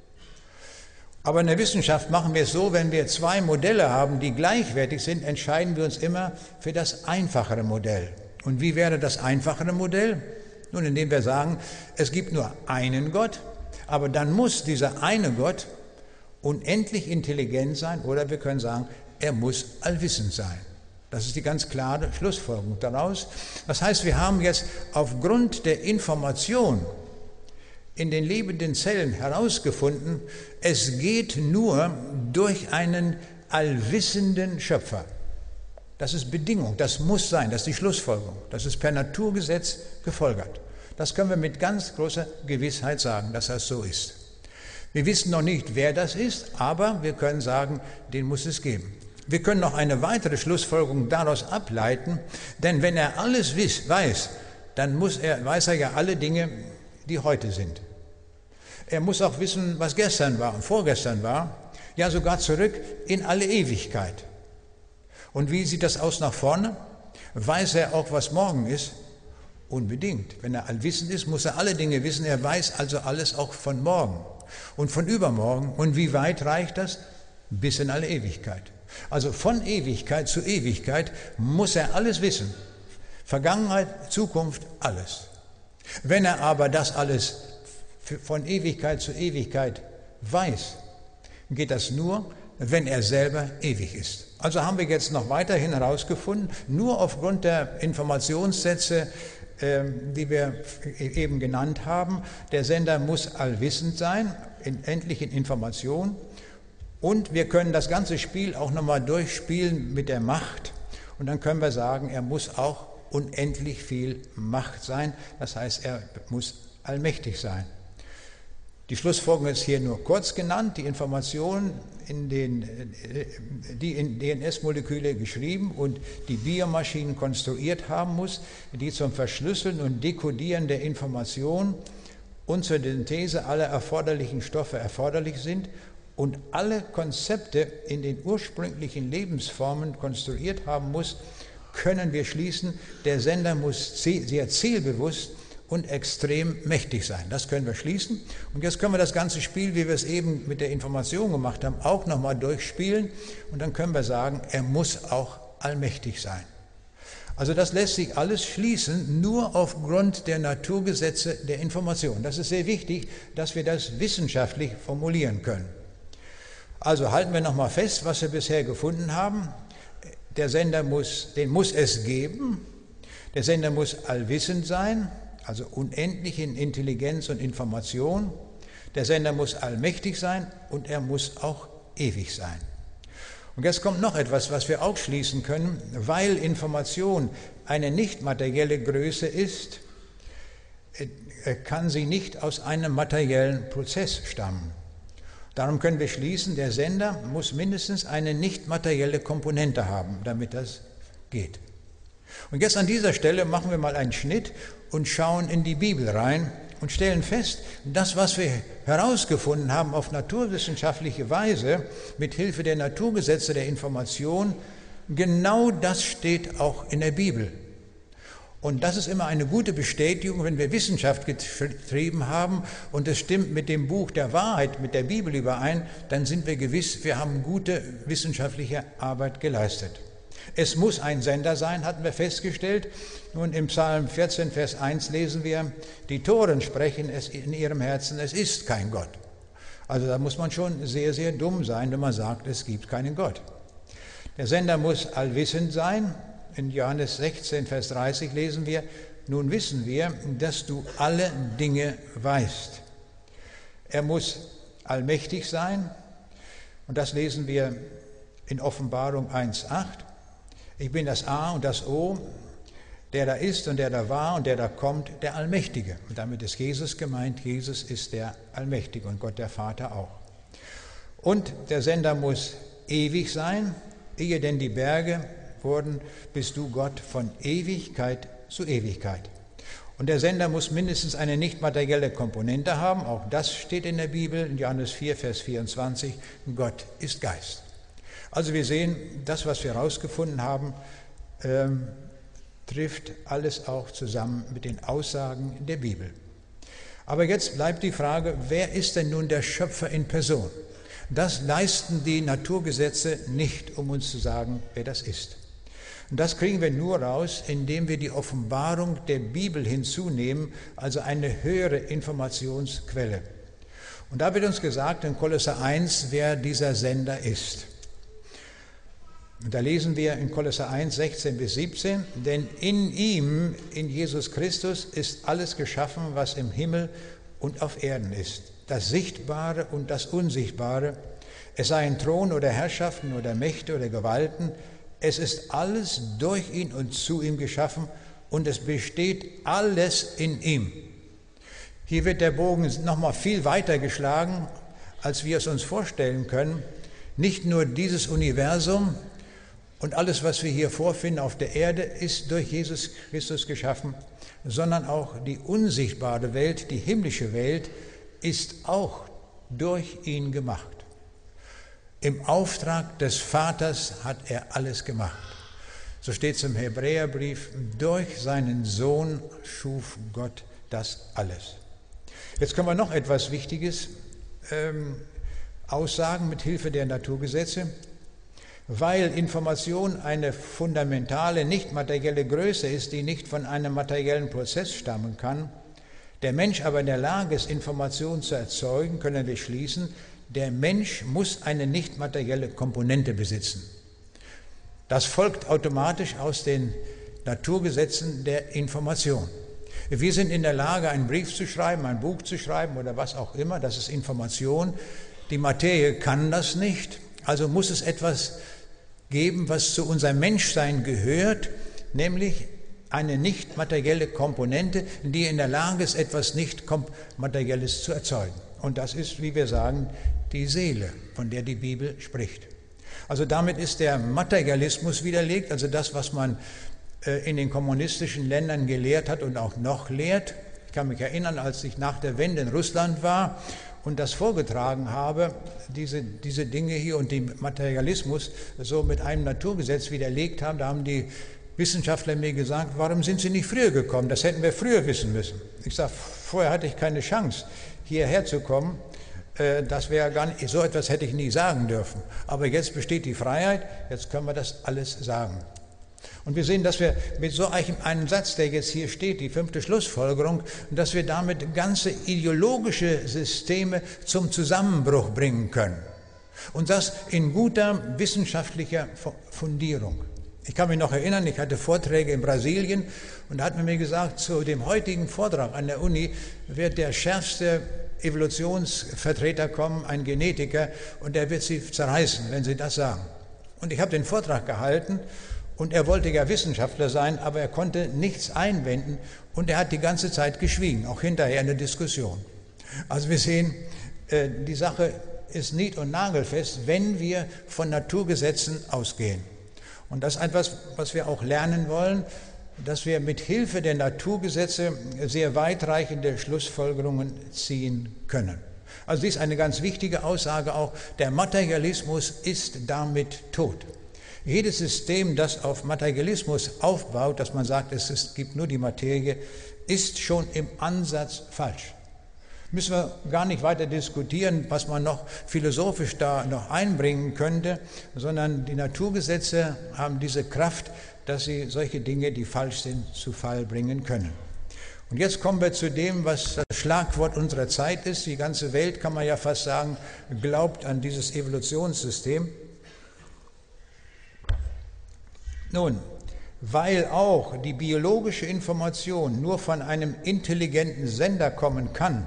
Aber in der Wissenschaft machen wir es so, wenn wir zwei Modelle haben, die gleichwertig sind, entscheiden wir uns immer für das einfachere Modell. Und wie wäre das einfachere Modell? Nun, indem wir sagen, es gibt nur einen Gott, aber dann muss dieser eine Gott unendlich intelligent sein oder wir können sagen, er muss allwissend sein. Das ist die ganz klare Schlussfolgerung daraus. Das heißt, wir haben jetzt aufgrund der Information in den lebenden Zellen herausgefunden, es geht nur durch einen allwissenden Schöpfer. Das ist Bedingung, das muss sein, das ist die Schlussfolgerung. Das ist per Naturgesetz gefolgert. Das können wir mit ganz großer Gewissheit sagen, dass das so ist. Wir wissen noch nicht, wer das ist, aber wir können sagen, den muss es geben. Wir können noch eine weitere Schlussfolgerung daraus ableiten, denn wenn er alles weiß, dann muss er, weiß er ja alle Dinge, die heute sind. Er muss auch wissen, was gestern war und vorgestern war, ja sogar zurück in alle Ewigkeit. Und wie sieht das aus nach vorne? Weiß er auch, was morgen ist? Unbedingt. Wenn er allwissend ist, muss er alle Dinge wissen. Er weiß also alles auch von morgen und von übermorgen. Und wie weit reicht das? Bis in alle Ewigkeit. Also von Ewigkeit zu Ewigkeit muss er alles wissen. Vergangenheit, Zukunft, alles. Wenn er aber das alles von Ewigkeit zu Ewigkeit weiß, geht das nur, wenn er selber ewig ist. Also haben wir jetzt noch weiterhin herausgefunden, nur aufgrund der Informationssätze, die wir eben genannt haben, der Sender muss allwissend sein, endlich in Information. Und wir können das ganze Spiel auch nochmal durchspielen mit der Macht. Und dann können wir sagen, er muss auch unendlich viel Macht sein. Das heißt, er muss allmächtig sein. Die Schlussfolgerung ist hier nur kurz genannt. Die Informationen, in den, die in D N S-Moleküle geschrieben und die Biomaschinen konstruiert haben muss, die zum Verschlüsseln und Dekodieren der Information und zur Synthese aller erforderlichen Stoffe erforderlich sind und alle Konzepte in den ursprünglichen Lebensformen konstruiert haben muss, können wir schließen, der Sender muss sehr zielbewusst und extrem mächtig sein. Das können wir schließen. Und jetzt können wir das ganze Spiel, wie wir es eben mit der Information gemacht haben, auch nochmal durchspielen. Und dann können wir sagen, er muss auch allmächtig sein. Also das lässt sich alles schließen, nur aufgrund der Naturgesetze der Information. Das ist sehr wichtig, dass wir das wissenschaftlich formulieren können. Also halten wir nochmal fest, was wir bisher gefunden haben. Der Sender muss, den muss es geben. Der Sender muss allwissend sein, also unendlich in Intelligenz und Information. Der Sender muss allmächtig sein und er muss auch ewig sein. Und jetzt kommt noch etwas, was wir auch schließen können. Weil Information eine nicht materielle Größe ist, kann sie nicht aus einem materiellen Prozess stammen. Darum können wir schließen, der Sender muss mindestens eine nicht materielle Komponente haben, damit das geht. Und jetzt an dieser Stelle machen wir mal einen Schnitt und schauen in die Bibel rein und stellen fest, das, was wir herausgefunden haben auf naturwissenschaftliche Weise, mit Hilfe der Naturgesetze der Information, genau das steht auch in der Bibel. Und das ist immer eine gute Bestätigung, wenn wir Wissenschaft getrieben haben und es stimmt mit dem Buch der Wahrheit, mit der Bibel überein, dann sind wir gewiss, wir haben gute wissenschaftliche Arbeit geleistet. Es muss ein Sender sein, hatten wir festgestellt. Nun im Psalm vierzehn, Vers eins lesen wir, die Toren sprechen es in ihrem Herzen, es ist kein Gott. Also da muss man schon sehr, sehr dumm sein, wenn man sagt, es gibt keinen Gott. Der Sender muss allwissend sein. In Johannes sechzehn, Vers dreißig lesen wir, nun wissen wir, dass du alle Dinge weißt. Er muss allmächtig sein und das lesen wir in Offenbarung eins, acht. Ich bin das A und das O, der da ist und der da war und der da kommt, der Allmächtige. Und damit ist Jesus gemeint, Jesus ist der Allmächtige und Gott der Vater auch. Und der Sender muss ewig sein, ehe denn die Berge wurden, bist du Gott von Ewigkeit zu Ewigkeit. Und der Sender muss mindestens eine nicht materielle Komponente haben, auch das steht in der Bibel, in Johannes vier, Vers vierundzwanzig, Gott ist Geist. Also wir sehen, das, was wir herausgefunden haben, ähm, trifft alles auch zusammen mit den Aussagen der Bibel. Aber jetzt bleibt die Frage, wer ist denn nun der Schöpfer in Person? Das leisten die Naturgesetze nicht, um uns zu sagen, wer das ist. Und das kriegen wir nur raus, indem wir die Offenbarung der Bibel hinzunehmen, also eine höhere Informationsquelle. Und da wird uns gesagt in Kolosser eins, wer dieser Sender ist. Und da lesen wir in Kolosser eins, sechzehn bis siebzehn, denn in ihm, in Jesus Christus, ist alles geschaffen, was im Himmel und auf Erden ist, das Sichtbare und das Unsichtbare, es seien Thron oder Herrschaften oder Mächte oder Gewalten, es ist alles durch ihn und zu ihm geschaffen und es besteht alles in ihm. Hier wird der Bogen nochmal viel weiter geschlagen, als wir es uns vorstellen können. Nicht nur dieses Universum und alles, was wir hier vorfinden auf der Erde, ist durch Jesus Christus geschaffen, sondern auch die unsichtbare Welt, die himmlische Welt, ist auch durch ihn gemacht. Im Auftrag des Vaters hat er alles gemacht. So steht es im Hebräerbrief, durch seinen Sohn schuf Gott das alles. Jetzt können wir noch etwas Wichtiges ähm, aussagen mit Hilfe der Naturgesetze. Weil Information eine fundamentale, nicht materielle Größe ist, die nicht von einem materiellen Prozess stammen kann, der Mensch aber in der Lage ist, Information zu erzeugen, können wir schließen, der Mensch muss eine nicht materielle Komponente besitzen. Das folgt automatisch aus den Naturgesetzen der Information. Wir sind in der Lage, einen Brief zu schreiben, ein Buch zu schreiben oder was auch immer, das ist Information. Die Materie kann das nicht, also muss es etwas geben, was zu unserem Menschsein gehört, nämlich eine nicht materielle Komponente, die in der Lage ist, etwas nicht Materielles zu erzeugen. Und das ist, wie wir sagen, die Seele, von der die Bibel spricht. Also damit ist der Materialismus widerlegt, also das, was man in den kommunistischen Ländern gelehrt hat und auch noch lehrt. Ich kann mich erinnern, als ich nach der Wende in Russland war und das vorgetragen habe, diese, diese Dinge hier und den Materialismus so mit einem Naturgesetz widerlegt haben, da haben die Wissenschaftler mir gesagt, warum sind Sie nicht früher gekommen? Das hätten wir früher wissen müssen. Ich sage, vorher hatte ich keine Chance, hierher zu kommen. Das wäre gar nicht, so etwas hätte ich nie sagen dürfen. Aber jetzt besteht die Freiheit, jetzt können wir das alles sagen. Und wir sehen, dass wir mit so einem Satz, der jetzt hier steht, die fünfte Schlussfolgerung, dass wir damit ganze ideologische Systeme zum Zusammenbruch bringen können. Und das in guter wissenschaftlicher Fundierung. Ich kann mich noch erinnern, ich hatte Vorträge in Brasilien und da hat man mir gesagt, zu dem heutigen Vortrag an der Uni wird der schärfste Evolutionsvertreter kommen, ein Genetiker, und der wird Sie zerreißen, wenn Sie das sagen. Und ich habe den Vortrag gehalten und er wollte ja Wissenschaftler sein, aber er konnte nichts einwenden und er hat die ganze Zeit geschwiegen, auch hinterher in der Diskussion. Also wir sehen, die Sache ist nied- und nagelfest, wenn wir von Naturgesetzen ausgehen. Und das ist etwas, was wir auch lernen wollen, dass wir mit Hilfe der Naturgesetze sehr weitreichende Schlussfolgerungen ziehen können. Also dies ist eine ganz wichtige Aussage auch, der Materialismus ist damit tot. Jedes System, das auf Materialismus aufbaut, dass man sagt, es, es gibt nur die Materie, ist schon im Ansatz falsch. Müssen wir gar nicht weiter diskutieren, was man noch philosophisch da noch einbringen könnte, sondern die Naturgesetze haben diese Kraft, dass sie solche Dinge, die falsch sind, zu Fall bringen können. Und jetzt kommen wir zu dem, was das Schlagwort unserer Zeit ist. Die ganze Welt, kann man ja fast sagen, glaubt an dieses Evolutionssystem. Nun, weil auch die biologische Information nur von einem intelligenten Sender kommen kann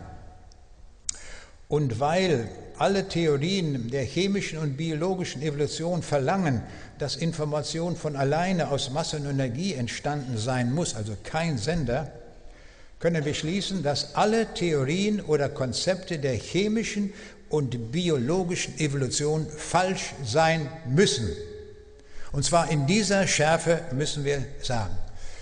und weil alle Theorien der chemischen und biologischen Evolution verlangen, dass Information von alleine aus Masse und Energie entstanden sein muss, also kein Sender, können wir schließen, dass alle Theorien oder Konzepte der chemischen und biologischen Evolution falsch sein müssen. Und zwar in dieser Schärfe müssen wir sagen.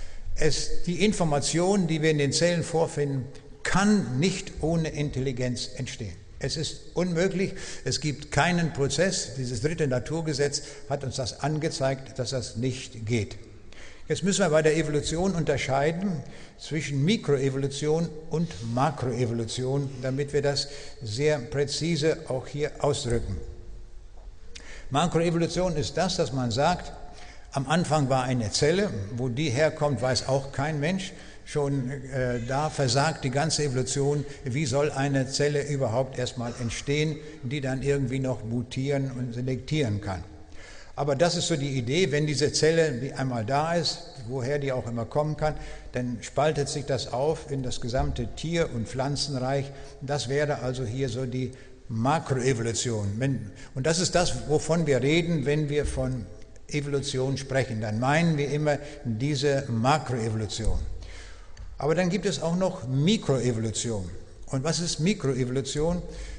Es, die Information, die wir in den Zellen vorfinden, kann nicht ohne Intelligenz entstehen. Es ist unmöglich, es gibt keinen Prozess. Dieses dritte Naturgesetz hat uns das angezeigt, dass das nicht geht. Jetzt müssen wir bei der Evolution unterscheiden zwischen Mikroevolution und Makroevolution, damit wir das sehr präzise auch hier ausdrücken. Makroevolution ist das, dass man sagt, am Anfang war eine Zelle, wo die herkommt, weiß auch kein Mensch. Schon äh, da versagt die ganze Evolution. Wie soll eine Zelle überhaupt erstmal entstehen, die dann irgendwie noch mutieren und selektieren kann? Aber das ist so die Idee, wenn diese Zelle, die einmal da ist, woher die auch immer kommen kann, dann spaltet sich das auf in das gesamte Tier- und Pflanzenreich. Das wäre also hier so die Makroevolution. Wenn, und das ist das, wovon wir reden, wenn wir von Evolution sprechen. Dann meinen wir immer diese Makroevolution. Aber dann gibt es auch noch Mikroevolution. Und was ist Mikroevolution?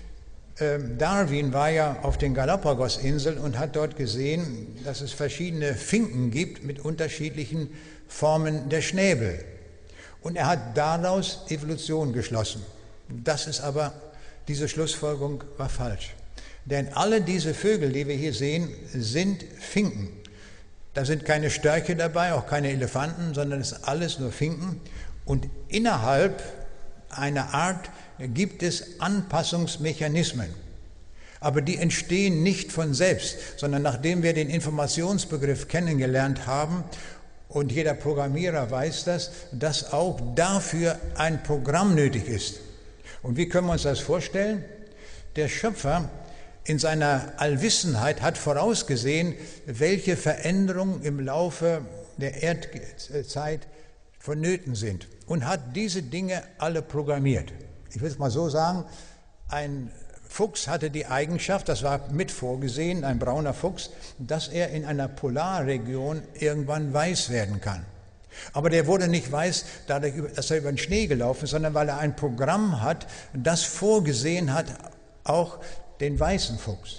Ähm, Darwin war ja auf den Galapagos-Inseln und hat dort gesehen, dass es verschiedene Finken gibt mit unterschiedlichen Formen der Schnäbel. Und er hat daraus Evolution geschlossen. Das ist aber, diese Schlussfolgerung war falsch. Denn alle diese Vögel, die wir hier sehen, sind Finken. Da sind keine Störche dabei, auch keine Elefanten, sondern es ist alles nur Finken. Und innerhalb einer Art gibt es Anpassungsmechanismen. Aber die entstehen nicht von selbst, sondern nachdem wir den Informationsbegriff kennengelernt haben, und jeder Programmierer weiß das, dass auch dafür ein Programm nötig ist. Und wie können wir uns das vorstellen? Der Schöpfer in seiner Allwissenheit hat vorausgesehen, welche Veränderungen im Laufe der Erdzeit vonnöten sind und hat diese Dinge alle programmiert. Ich will es mal so sagen, ein Fuchs hatte die Eigenschaft, das war mit vorgesehen, ein brauner Fuchs, dass er in einer Polarregion irgendwann weiß werden kann. Aber der wurde nicht weiß, dadurch, dass er über den Schnee gelaufen ist, sondern weil er ein Programm hat, das vorgesehen hat, auch den weißen Fuchs.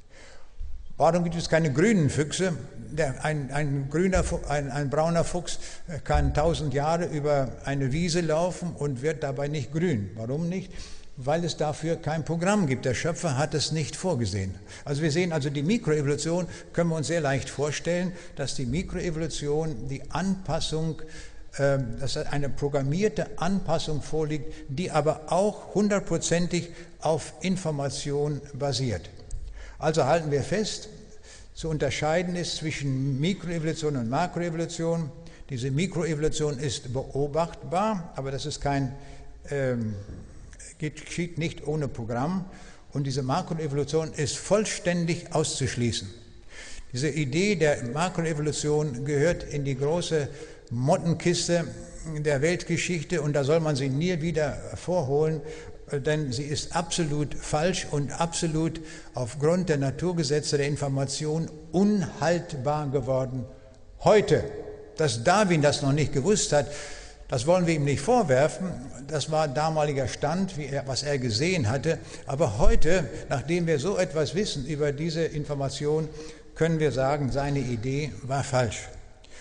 Warum gibt es keine grünen Füchse? Der, ein, ein, grüner, ein, ein brauner Fuchs kann tausend Jahre über eine Wiese laufen und wird dabei nicht grün. Warum nicht? Weil es dafür kein Programm gibt. Der Schöpfer hat es nicht vorgesehen. Also wir sehen also die Mikroevolution, können wir uns sehr leicht vorstellen, dass die Mikroevolution die Anpassung, äh, dass eine programmierte Anpassung vorliegt, die aber auch hundertprozentig auf Information basiert. Also halten wir fest, zu unterscheiden ist zwischen Mikroevolution und Makroevolution. Diese Mikroevolution ist beobachtbar, aber das ist kein, ähm, geschieht nicht ohne Programm. Und diese Makroevolution ist vollständig auszuschließen. Diese Idee der Makroevolution gehört in die große Mottenkiste der Weltgeschichte und da soll man sie nie wieder vorholen, denn sie ist absolut falsch und absolut aufgrund der Naturgesetze der Information unhaltbar geworden. Heute, dass Darwin das noch nicht gewusst hat, das wollen wir ihm nicht vorwerfen, das war damaliger Stand, wie er, was er gesehen hatte, aber heute, nachdem wir so etwas wissen über diese Information, können wir sagen, seine Idee war falsch.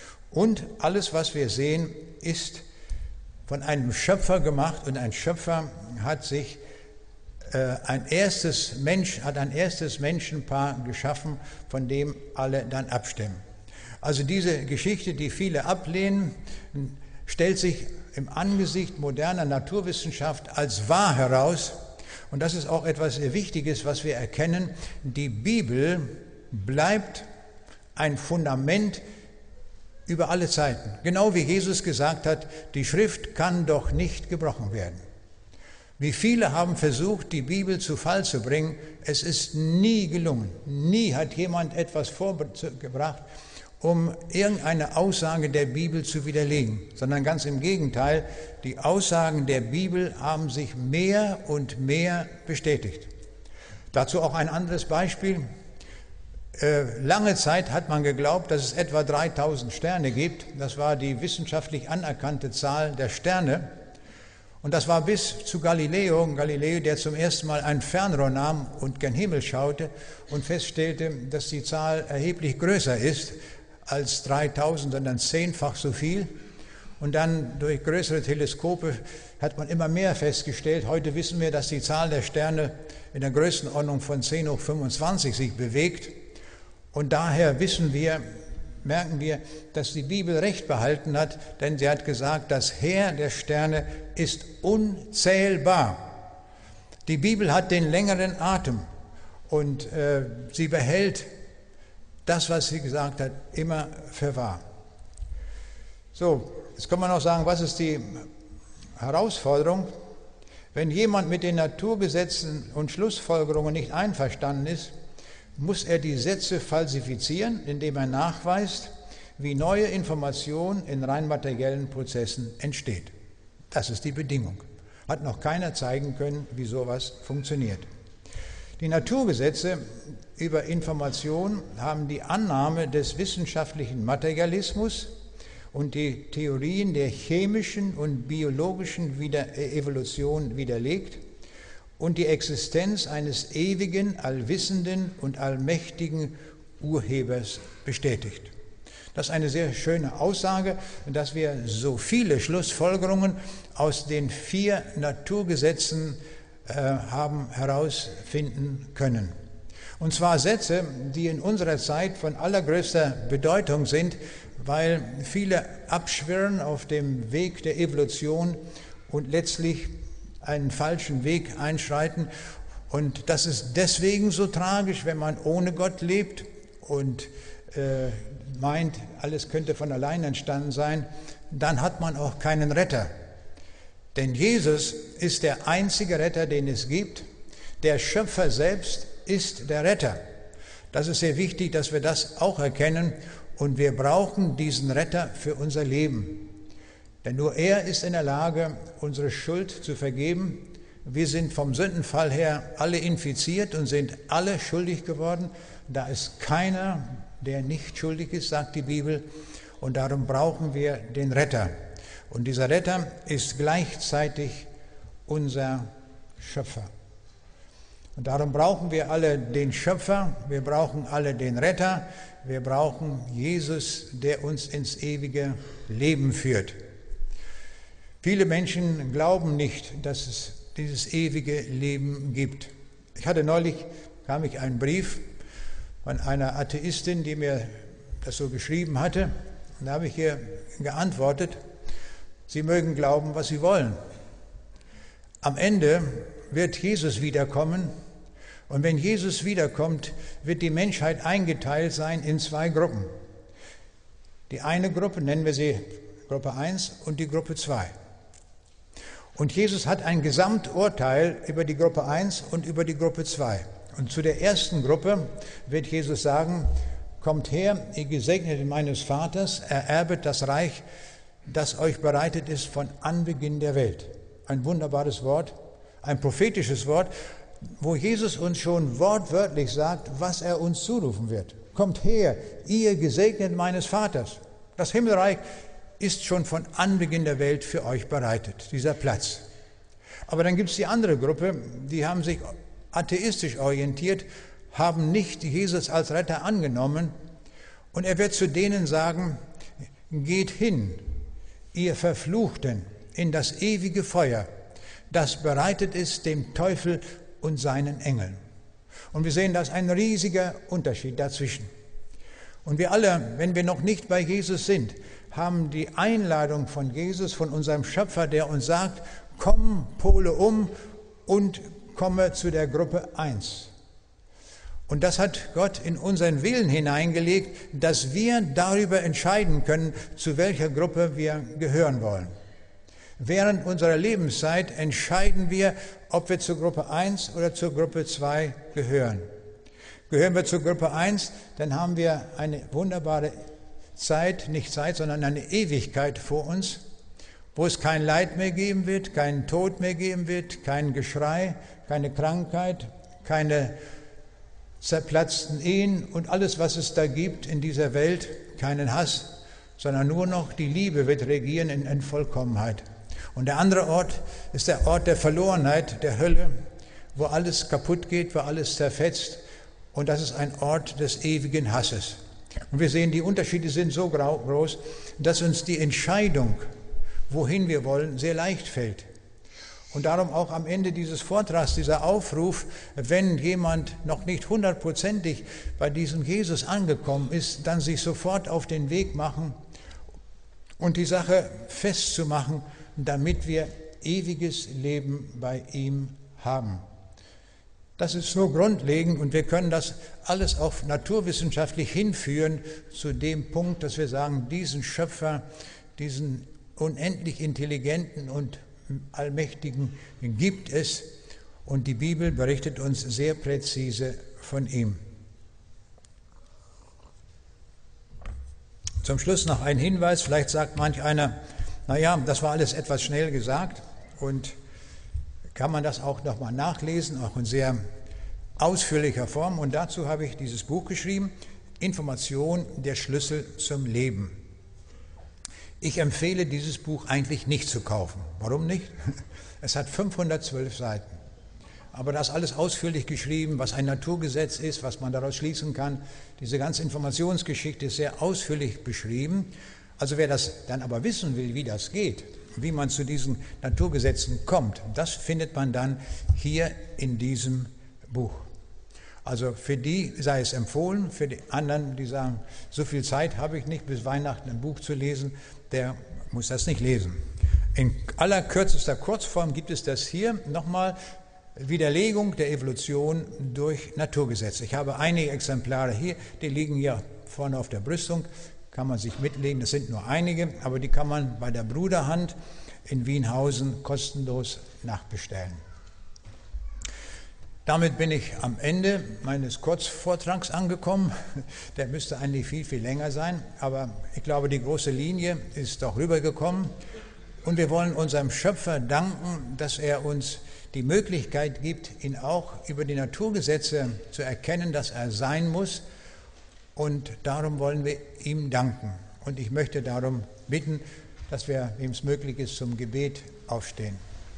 Und alles, was wir sehen, ist von einem Schöpfer gemacht und ein Schöpfer hat sich äh, ein erstes Mensch, hat ein erstes Menschenpaar geschaffen, von dem alle dann abstimmen. Also diese Geschichte, die viele ablehnen, stellt sich im Angesicht moderner Naturwissenschaft als wahr heraus. Und das ist auch etwas sehr Wichtiges, was wir erkennen. Die Bibel bleibt ein Fundament über alle Zeiten. Genau wie Jesus gesagt hat, die Schrift kann doch nicht gebrochen werden. Wie viele haben versucht, die Bibel zu Fall zu bringen, es ist nie gelungen. Nie hat jemand etwas vorgebracht, um irgendeine Aussage der Bibel zu widerlegen, sondern ganz im Gegenteil, die Aussagen der Bibel haben sich mehr und mehr bestätigt. Dazu auch ein anderes Beispiel. Äh, lange Zeit hat man geglaubt, dass es etwa dreitausend Sterne gibt. Das war die wissenschaftlich anerkannte Zahl der Sterne. Und das war bis zu Galileo, Galileo, der zum ersten Mal ein Fernrohr nahm und gen Himmel schaute und feststellte, dass die Zahl erheblich größer ist als dreitausend, sondern zehnfach so viel. Und dann durch größere Teleskope hat man immer mehr festgestellt. Heute wissen wir, dass die Zahl der Sterne in der Größenordnung von zehn hoch fünfundzwanzig sich bewegt. Und daher wissen wir, merken wir, dass die Bibel recht behalten hat, denn sie hat gesagt, das Heer der Sterne ist unzählbar. Die Bibel hat den längeren Atem und äh, sie behält das, was sie gesagt hat, immer für wahr. So, jetzt kann man auch sagen, was ist die Herausforderung? Wenn jemand mit den Naturgesetzen und Schlussfolgerungen nicht einverstanden ist, muss er die Sätze falsifizieren, indem er nachweist, wie neue Information in rein materiellen Prozessen entsteht. Das ist die Bedingung. Hat noch keiner zeigen können, wie sowas funktioniert. Die Naturgesetze über Information haben die Annahme des wissenschaftlichen Materialismus und die Theorien der chemischen und biologischen Wider- Evolution widerlegt und die Existenz eines ewigen, allwissenden und allmächtigen Urhebers bestätigt. Das ist eine sehr schöne Aussage, dass wir so viele Schlussfolgerungen aus den vier Naturgesetzen äh, haben herausfinden können. Und zwar Sätze, die in unserer Zeit von allergrößter Bedeutung sind, weil viele abschwirren auf dem Weg der Evolution und letztlich einen falschen Weg einschreiten. Und das ist deswegen so tragisch, wenn man ohne Gott lebt und äh, meint, alles könnte von allein entstanden sein, dann hat man auch keinen Retter. Denn Jesus ist der einzige Retter, den es gibt. Der Schöpfer selbst ist der Retter. Das ist sehr wichtig, dass wir das auch erkennen. Und wir brauchen diesen Retter für unser Leben. Denn nur er ist in der Lage, unsere Schuld zu vergeben, Wir sind vom Sündenfall her alle infiziert und sind alle schuldig geworden. Da ist keiner, der nicht schuldig ist, sagt die Bibel. Und darum brauchen wir den Retter. Und dieser Retter ist gleichzeitig unser Schöpfer. Und darum brauchen wir alle den Schöpfer, wir brauchen alle den Retter, wir brauchen Jesus, der uns ins ewige Leben führt. Viele Menschen glauben nicht, dass es dieses ewige Leben gibt. Ich hatte neulich, kam ich einen Brief von einer Atheistin, die mir das so geschrieben hatte. Und da habe ich ihr geantwortet, Sie mögen glauben, was Sie wollen. Am Ende wird Jesus wiederkommen. Und wenn Jesus wiederkommt, wird die Menschheit eingeteilt sein in zwei Gruppen. Die eine Gruppe, nennen wir sie Gruppe eins und die Gruppe zwei. Und Jesus hat ein Gesamturteil über die Gruppe eins und über die Gruppe zwei. Und zu der ersten Gruppe wird Jesus sagen, kommt her, ihr Gesegneten meines Vaters, ererbet das Reich, das euch bereitet ist von Anbeginn der Welt. Ein wunderbares Wort, ein prophetisches Wort, wo Jesus uns schon wortwörtlich sagt, was er uns zurufen wird. Kommt her, ihr Gesegneten meines Vaters. Das Himmelreich ist schon von Anbeginn der Welt für euch bereitet, dieser Platz. Aber dann gibt es die andere Gruppe, die haben sich atheistisch orientiert, haben nicht Jesus als Retter angenommen. Und er wird zu denen sagen, geht hin, ihr Verfluchten, in das ewige Feuer, das bereitet ist dem Teufel und seinen Engeln. Und wir sehen, da ist ein riesiger Unterschied dazwischen. Und wir alle, wenn wir noch nicht bei Jesus sind, haben die Einladung von Jesus, von unserem Schöpfer, der uns sagt, komm, pole um und komme zu der Gruppe eins. Und das hat Gott in unseren Willen hineingelegt, dass wir darüber entscheiden können, zu welcher Gruppe wir gehören wollen. Während unserer Lebenszeit entscheiden wir, ob wir zur Gruppe eins oder zur Gruppe zwei gehören. Gehören wir zur Gruppe eins, dann haben wir eine wunderbare Zeit, nicht Zeit, sondern eine Ewigkeit vor uns, wo es kein Leid mehr geben wird, keinen Tod mehr geben wird, kein Geschrei, keine Krankheit, keine zerplatzten Ehen und alles, was es da gibt in dieser Welt, keinen Hass, sondern nur noch die Liebe wird regieren in, in Vollkommenheit. Und der andere Ort ist der Ort der Verlorenheit, der Hölle, wo alles kaputt geht, wo alles zerfetzt. Und das ist ein Ort des ewigen Hasses. Und wir sehen, die Unterschiede sind so groß, dass uns die Entscheidung, wohin wir wollen, sehr leicht fällt. Und darum auch am Ende dieses Vortrags, dieser Aufruf, wenn jemand noch nicht hundertprozentig bei diesem Jesus angekommen ist, dann sich sofort auf den Weg machen und die Sache festzumachen, damit wir ewiges Leben bei ihm haben. Das ist so grundlegend und wir können das alles auch naturwissenschaftlich hinführen zu dem Punkt, dass wir sagen, diesen Schöpfer, diesen unendlich intelligenten und allmächtigen gibt es und die Bibel berichtet uns sehr präzise von ihm. Zum Schluss noch ein Hinweis, vielleicht sagt manch einer, naja, das war alles etwas schnell gesagt und kann man das auch nochmal nachlesen, auch in sehr ausführlicher Form. Und dazu habe ich dieses Buch geschrieben, Information, der Schlüssel zum Leben. Ich empfehle dieses Buch eigentlich nicht zu kaufen. Warum nicht? Es hat fünfhundertzwölf Seiten. Aber das alles ausführlich geschrieben, was ein Naturgesetz ist, was man daraus schließen kann. Diese ganze Informationsgeschichte ist sehr ausführlich beschrieben. Also wer das dann aber wissen will, wie das geht, wie man zu diesen Naturgesetzen kommt, das findet man dann hier in diesem Buch. Also für die sei es empfohlen, für die anderen, die sagen, so viel Zeit habe ich nicht, bis Weihnachten ein Buch zu lesen, der muss das nicht lesen. In allerkürzester Kurzform gibt es das hier nochmal, Widerlegung der Evolution durch Naturgesetze. Ich habe einige Exemplare hier, die liegen hier vorne auf der Brüstung, kann man sich mitlegen, das sind nur einige, aber die kann man bei der Bruderhand in Wienhausen kostenlos nachbestellen. Damit bin ich am Ende meines Kurzvortrags angekommen. Der müsste eigentlich viel, viel länger sein, aber ich glaube, die große Linie ist doch rübergekommen. Und wir wollen unserem Schöpfer danken, dass er uns die Möglichkeit gibt, ihn auch über die Naturgesetze zu erkennen, dass er sein muss. Und darum wollen wir ihm danken. Und ich möchte darum bitten, dass wir, wem es möglich ist, zum Gebet aufstehen.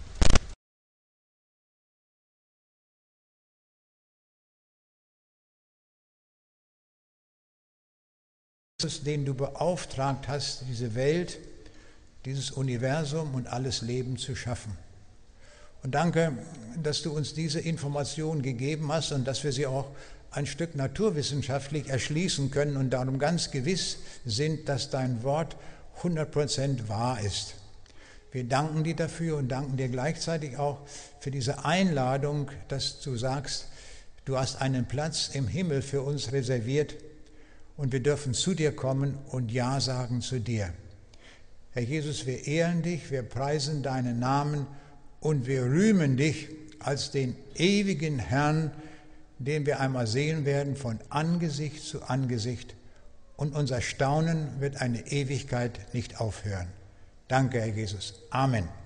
Jesus, den du beauftragt hast, diese Welt, dieses Universum und alles Leben zu schaffen. Und danke, dass du uns diese Information gegeben hast und dass wir sie auch ein Stück naturwissenschaftlich erschließen können und darum ganz gewiss sind, dass dein Wort hundert Prozent wahr ist. Wir danken dir dafür und danken dir gleichzeitig auch für diese Einladung, dass du sagst, du hast einen Platz im Himmel für uns reserviert und wir dürfen zu dir kommen und Ja sagen zu dir. Herr Jesus, wir ehren dich, wir preisen deinen Namen und wir rühmen dich als den ewigen Herrn, den wir einmal sehen werden von Angesicht zu Angesicht. Und unser Staunen wird eine Ewigkeit nicht aufhören. Danke, Herr Jesus. Amen.